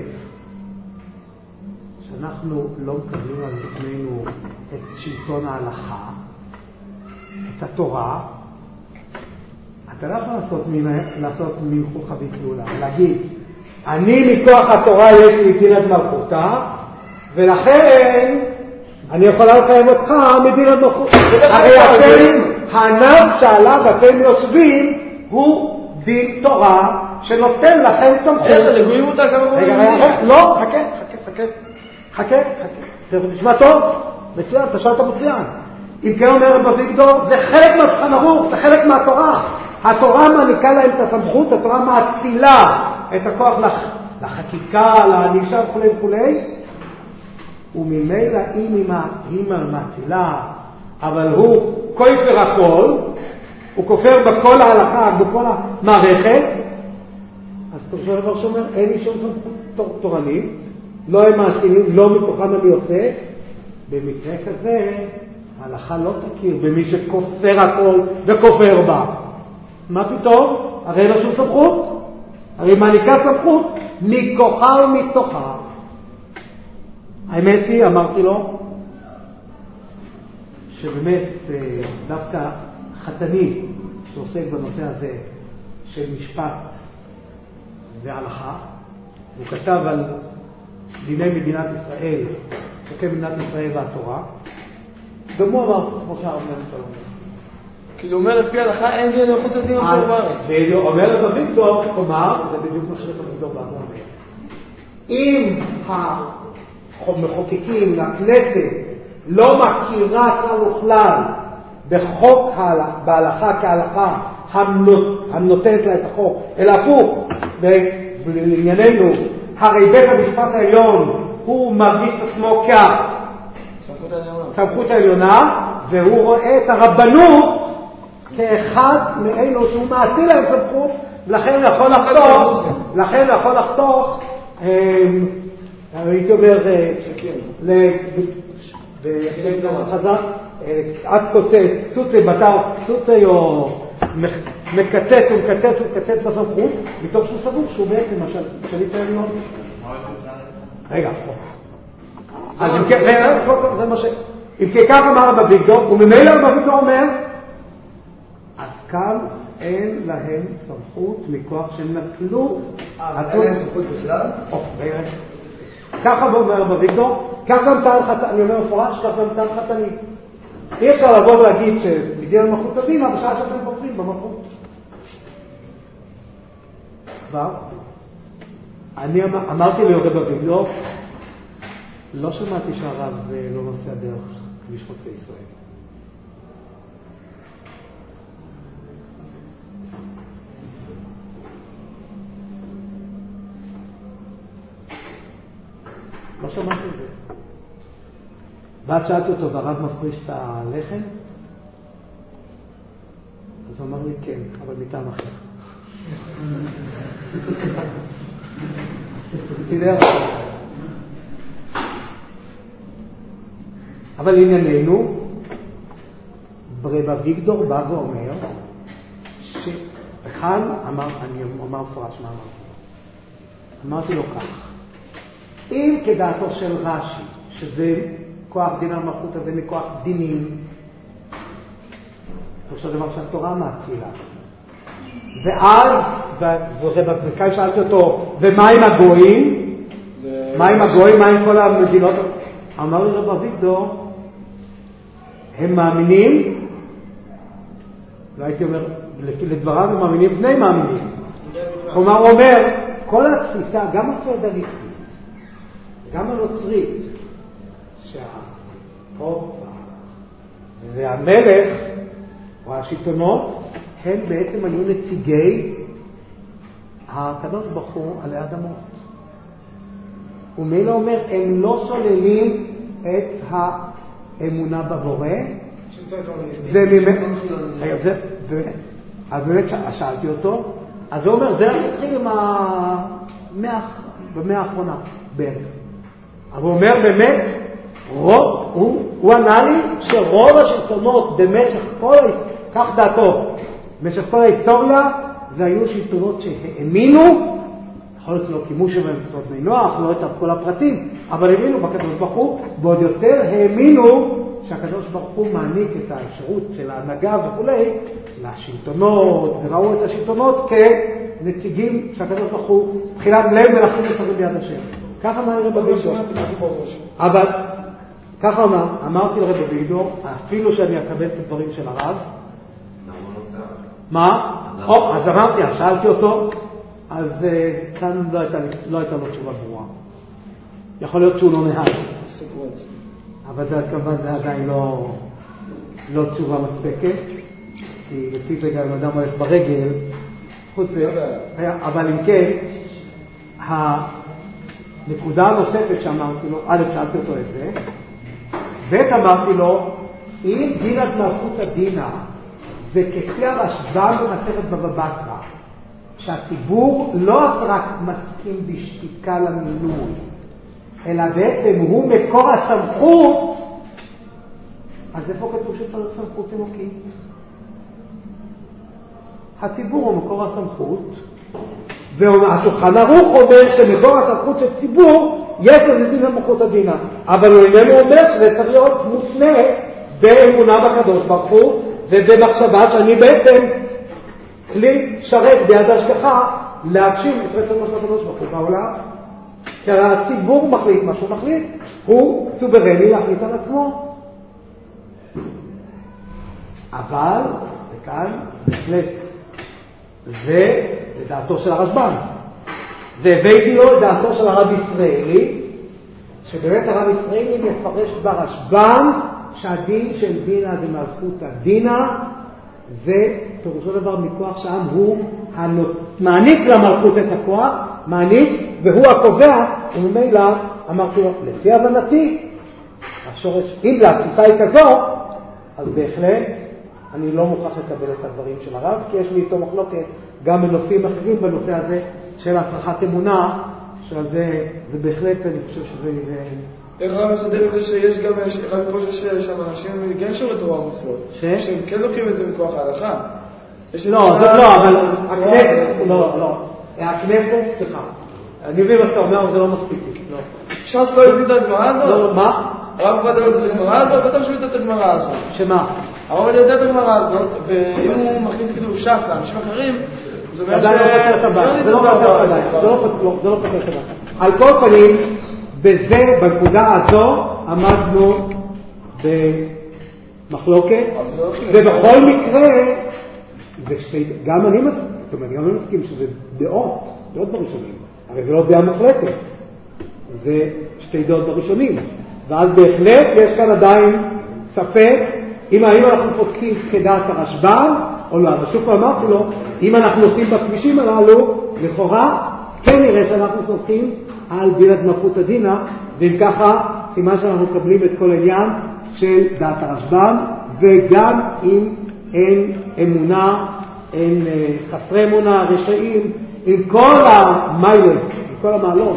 שאנחנו לא מקבלים על עצמנו את שלטון ההלכה, את התורה, אתה לא יכול לעשות מלכוחה ביטלולה, להגיד, אני מכוח התורה יש לי דינת מלכותה, ולכן אני יכולה לקיים אותך מדינת מלכותה. הרי אתם, הענב שעליו אתם יושבים, הוא דין תורה שנותן לכם סמכות. איך, לגויים אותה כמה גויים? לא, חכה. תשמע טוב, מצוין, אתה שאלת מצוין. אם כן אומר רב אביגדור, זה חלק מהשולחן ערוך, זה חלק מהתורה. התורה מעניקה להם את הסמכות, התורה מאצילה את הכוח לחקיקה, לענישה וכו'. וממילא אם היא מאצילה, אבל הוא כופר הכל, הוא כופר בכל ההלכה, בכל המערכת, אז תרשו דבר שאומר, אין לי שום סמכות תורנית, לא הם מעשינים, לא מכוחם אני עושה. במקרה כזה, ההלכה לא תכיר במי שכופר הכל וכופר בה. מה פתאום? הרי אין לה שום סמכות. הרי מעניקה סמכות מכוחה ומתוכה. האמת היא, אמרתי לו, שבאמת דווקא חתני שעוסק בנושא הזה של משפט והלכה, הוא כתב על דיני מדינת ישראל, חוקי מדינת ישראל והתורה, גם הוא אמר, כמו שהרב שלום. כי הוא אומר לפי ההלכה אין דין לחוץ לדין אחר בארץ. והוא אומר את אביגדור, כלומר, זה בדיוק מה שאת אביגדור בא ואומר. אם המחוקקים לכנסת לא מכירה כלל וכלל בחוק בהלכה כהלכה הנותנת לה את החוק, אלא הפוך, בענייננו, הרי בית המשפט העליון הוא מרגיש את עצמו כסמכות העליונה, והוא רואה את הרבנות כאחד מאלו שהוא מעטיל להם סמכות, ולכן הוא יכול לחתור לכן יכול לחתוך, הייתי אומר, חזק, עד קצוצי בתר, קצוצי או מקצץ ומקצץ בסמכות, מתוך שהוא סבור שהוא בעצם מה שאני צריך לראות. רגע, אז אם כן, זה מה ש... אם כך אמר רב אביגדור, וממילא רב אביגדור אומר, אז כאן אין להם סמכות מכוח שהם נטלו. אין להם סמכות בכלל? ככה אומר רב אביגדור, כך גם טען חתני, אני אומר מפורש, כך גם טען חתני. אי אפשר לבוא ולהגיד שמגיע למלכות הדינה בשעה שאתם כופרים במלכות. כבר, אני אמרתי לרב אביגדור, לא שמעתי שהרב לא נוסע דרך כביש חוצה ישראל. לא שמעתי את זה. ואת שאלתי אותו, והרב מפריש את הלחם? אז הוא אמר לי כן, אבל מטעם אחר. תדע. אבל ענייננו, רב אביגדור בא ואומר, שכאן אני אומר פרש מה אמרתי לו כך, אם כדעתו של רש"י, שזה כוח דין המלכות הזה מכוח דינים, זה דבר שהתורה מאצילה. ואז, וכאן שאלתי אותו, ומה עם הגויים? מה עם הגויים? מה עם כל המדינות? אמר לי רב אביגדור, הם מאמינים, לא הייתי אומר, לדבריו הם מאמינים בני מאמינים. כלומר, הוא אומר, כל התפיסה, גם הפרדליסטית, גם הנוצרית, שהפופ והמלך או השלטונות, הם בעצם היו נציגי הקדוש ברוך הוא עלי אדמות. ומילא אומר, הם לא שוללים את האמונה בבורא. אז באמת שאלתי אותו, אז הוא אומר, זה התחיל במאה האחרונה בערך. אבל הוא אומר באמת, הוא ענה לי שרוב השלטונות במשך כך דעתו, במשך כל ההיסטוריה, זה היו שלטונות שהאמינו, יכול להיות לא קימו שבהם מצוות בני נוח, לא את כל הפרטים, אבל האמינו בקדוש ברוך הוא, ועוד יותר האמינו שהקדוש ברוך הוא מעניק את האפשרות של ההנהגה וכו' לשלטונות, וראו את השלטונות כנציגים שהקדוש ברוך הוא תחילת לב מלאכים ושרים ביד השם. ככה אמר רב אביגדור. אבל ככה אמרתי לרב אביגדור, אפילו שאני אקבל את הדברים של הרב. מה? אז אמרתי, שאלתי אותו, אז כאן לא הייתה לו תשובה ברורה. יכול להיות שהוא לא נהג. אבל זה כמובן זה עדיין לא תשובה מספקת, כי לפי זה גם אדם הולך ברגל, חוץ זה, אבל אם כן, הנקודה הנוספת שאמרתי לו, א' שאלתי אותו את זה, ב' אמרתי לו, אם דינת מלכות הדינה, זה כפי הרשב"ם במסכת בבא בתרא, שהציבור לא רק מסכים בשתיקה למינוי, אלא בעצם הוא מקור הסמכות, אז איפה כתוב שצריך סמכות אלוקית? הציבור הוא מקור הסמכות, והשולחן ערוך אומר שמקור הסמכות של ציבור יש לזה דין למלכות הדינה, אבל הוא איננו אומר שזה צריך להיות מותנה באמונה בקדוש ברוך הוא ובמחשבה שאני בעצם כלי שרת ביד השגחה להגשים את רצונו של הקדוש ברוך הוא בעולם. כי הציבור מחליט מה שהוא מחליט, הוא סוברני להחליט על עצמו. אבל, וכאן, בהחלט, זה לדעתו של הרשב"ם. והבאתי לו את דעתו של הרב ישראלי, שבאמת הרב ישראלי מפרש ברשב"ם שהדין של דינה ומלכות הדינה, זה פירושו דבר מכוח שהעם הוא מעניק למלכות את הכוח, מעניק, והוא הקובע, וממילא אמרתי לו, לפי הבנתי, השורש, אם התפיסה היא כזו, אז בהחלט אני לא מוכרח לקבל את הדברים של הרב, כי יש לי איתו מחלוקת גם בנושאים אחרים בנושא הזה של הצלחת אמונה, שעל זה בהחלט אני חושב שזה... איך רב מסדר את זה שיש גם, רב פה שיש שם אנשים גם שורת תורה ומצוות, שהם כן לוקחים את זה מכוח ההלכה. לא, זאת לא, אבל הכנסת, לא, הכנסת, סליחה. אני מבין מה שאתה אומר, אבל זה לא מספיק. ש"ס לא הבין את הגמרא הזאת? מה? הרב עובדיה יודע את הגמרא הזאת, בטח שהוא יודע את הגמרא הזאת. שמה? הרב עובדיה יודע את הגמרא הזאת, ואם הוא מכניס כאילו ש"ס לאנשים אחרים, זה אומר זה לא פותר את הבעיה. זה לא פותר את הבעיה. על כל פנים, בנקודה הזו עמדנו במחלוקת, ובכל מקרה, גם אני מסכים שזה דעות בראשונים, הרי זה לא דעה מוחלטת, זה שתי דעות בראשונים, ואז בהחלט יש כאן עדיין ספק, אם אנחנו פוסקים כדעת הרשב"ם, או לא, אבל שוב אמרתי לו, אם אנחנו נוסעים בכבישים הללו, לכאורה, כן נראה שאנחנו סומכים על דין מלכות הדינה, ואם ככה, סימן שאנחנו מקבלים את כל העניין של דעת הרשב"ם, וגם אם אין אמונה, אין חסרי אמונה, רשעים, עם כל המיילות, עם כל המעלות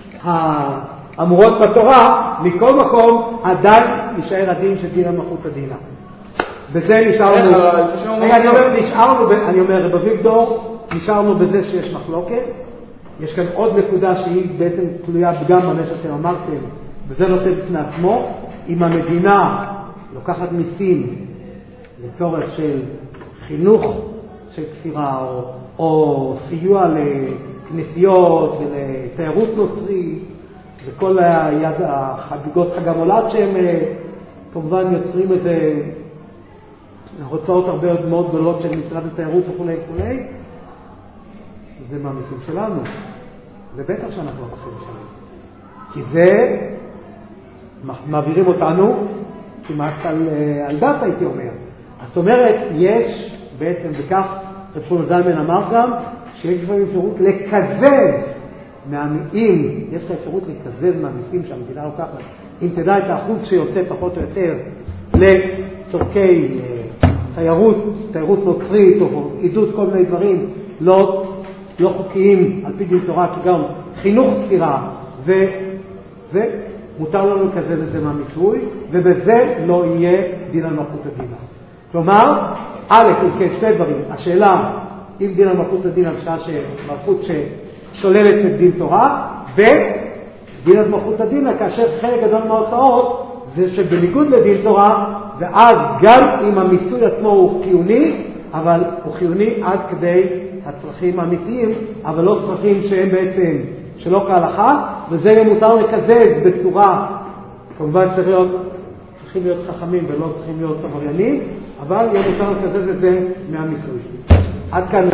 האמורות בתורה, מכל מקום עדיין יישאר הדין של דין מלכות הדינה. בזה נשארנו, אני אומר, בוויגדור, נשארנו בזה שיש מחלוקת. יש כאן עוד נקודה שהיא בעצם תלויה גם במה שאתם אמרתם, וזה נושא בפני עצמו. אם המדינה לוקחת מיסים לצורך של חינוך של כפירה, או סיוע לכנסיות ולתיירות נוצרית, וכל החגיגות חג המולד שהם כמובן יוצרים איזה הוצאות הרבה מאוד גדולות של משרד התיירות וכו', זה מהמיסים שלנו. זה בטח שאנחנו לא צריכים לשלם. כי זה מעבירים אותנו כמעט על דת, הייתי אומר. זאת אומרת, יש בעצם, וכך רב שמואל זלמן אמר גם, שיש לפעמים אפשרות לקזז מהמיסים, יש לך אפשרות לקזז מהמיסים שהמדינה לוקחת. אם תדע את האחוז שיוצא פחות או יותר לצורכי תיירות נוצרית או עידוד כל מיני דברים לא חוקיים על פי דין תורה, כי גם חינוך סתירה, וזה מותר לנו לקזז את זה מהמיסוי, ובזה לא יהיה דין על מלכות הדינה. כלומר, כן, שתי דברים. השאלה, אם דין על מלכות הדינה בשעה שמלכות ששוללת את דין תורה, ודין על מלכות הדינה כאשר חלק גדול מההוצאות זה שבניגוד לדין תורה, ואז גם אם המיסוי עצמו הוא חיוני, אבל הוא חיוני עד כדי הצרכים האמיתיים, אבל לא צרכים שהם בעצם שלא כהלכה, וזה יהיה מותר לקזז בצורה, כמובן צריכים להיות חכמים ולא צריכים להיות עבריינים, אבל יהיה מותר לקזז את זה מהמיסוי. עד כאן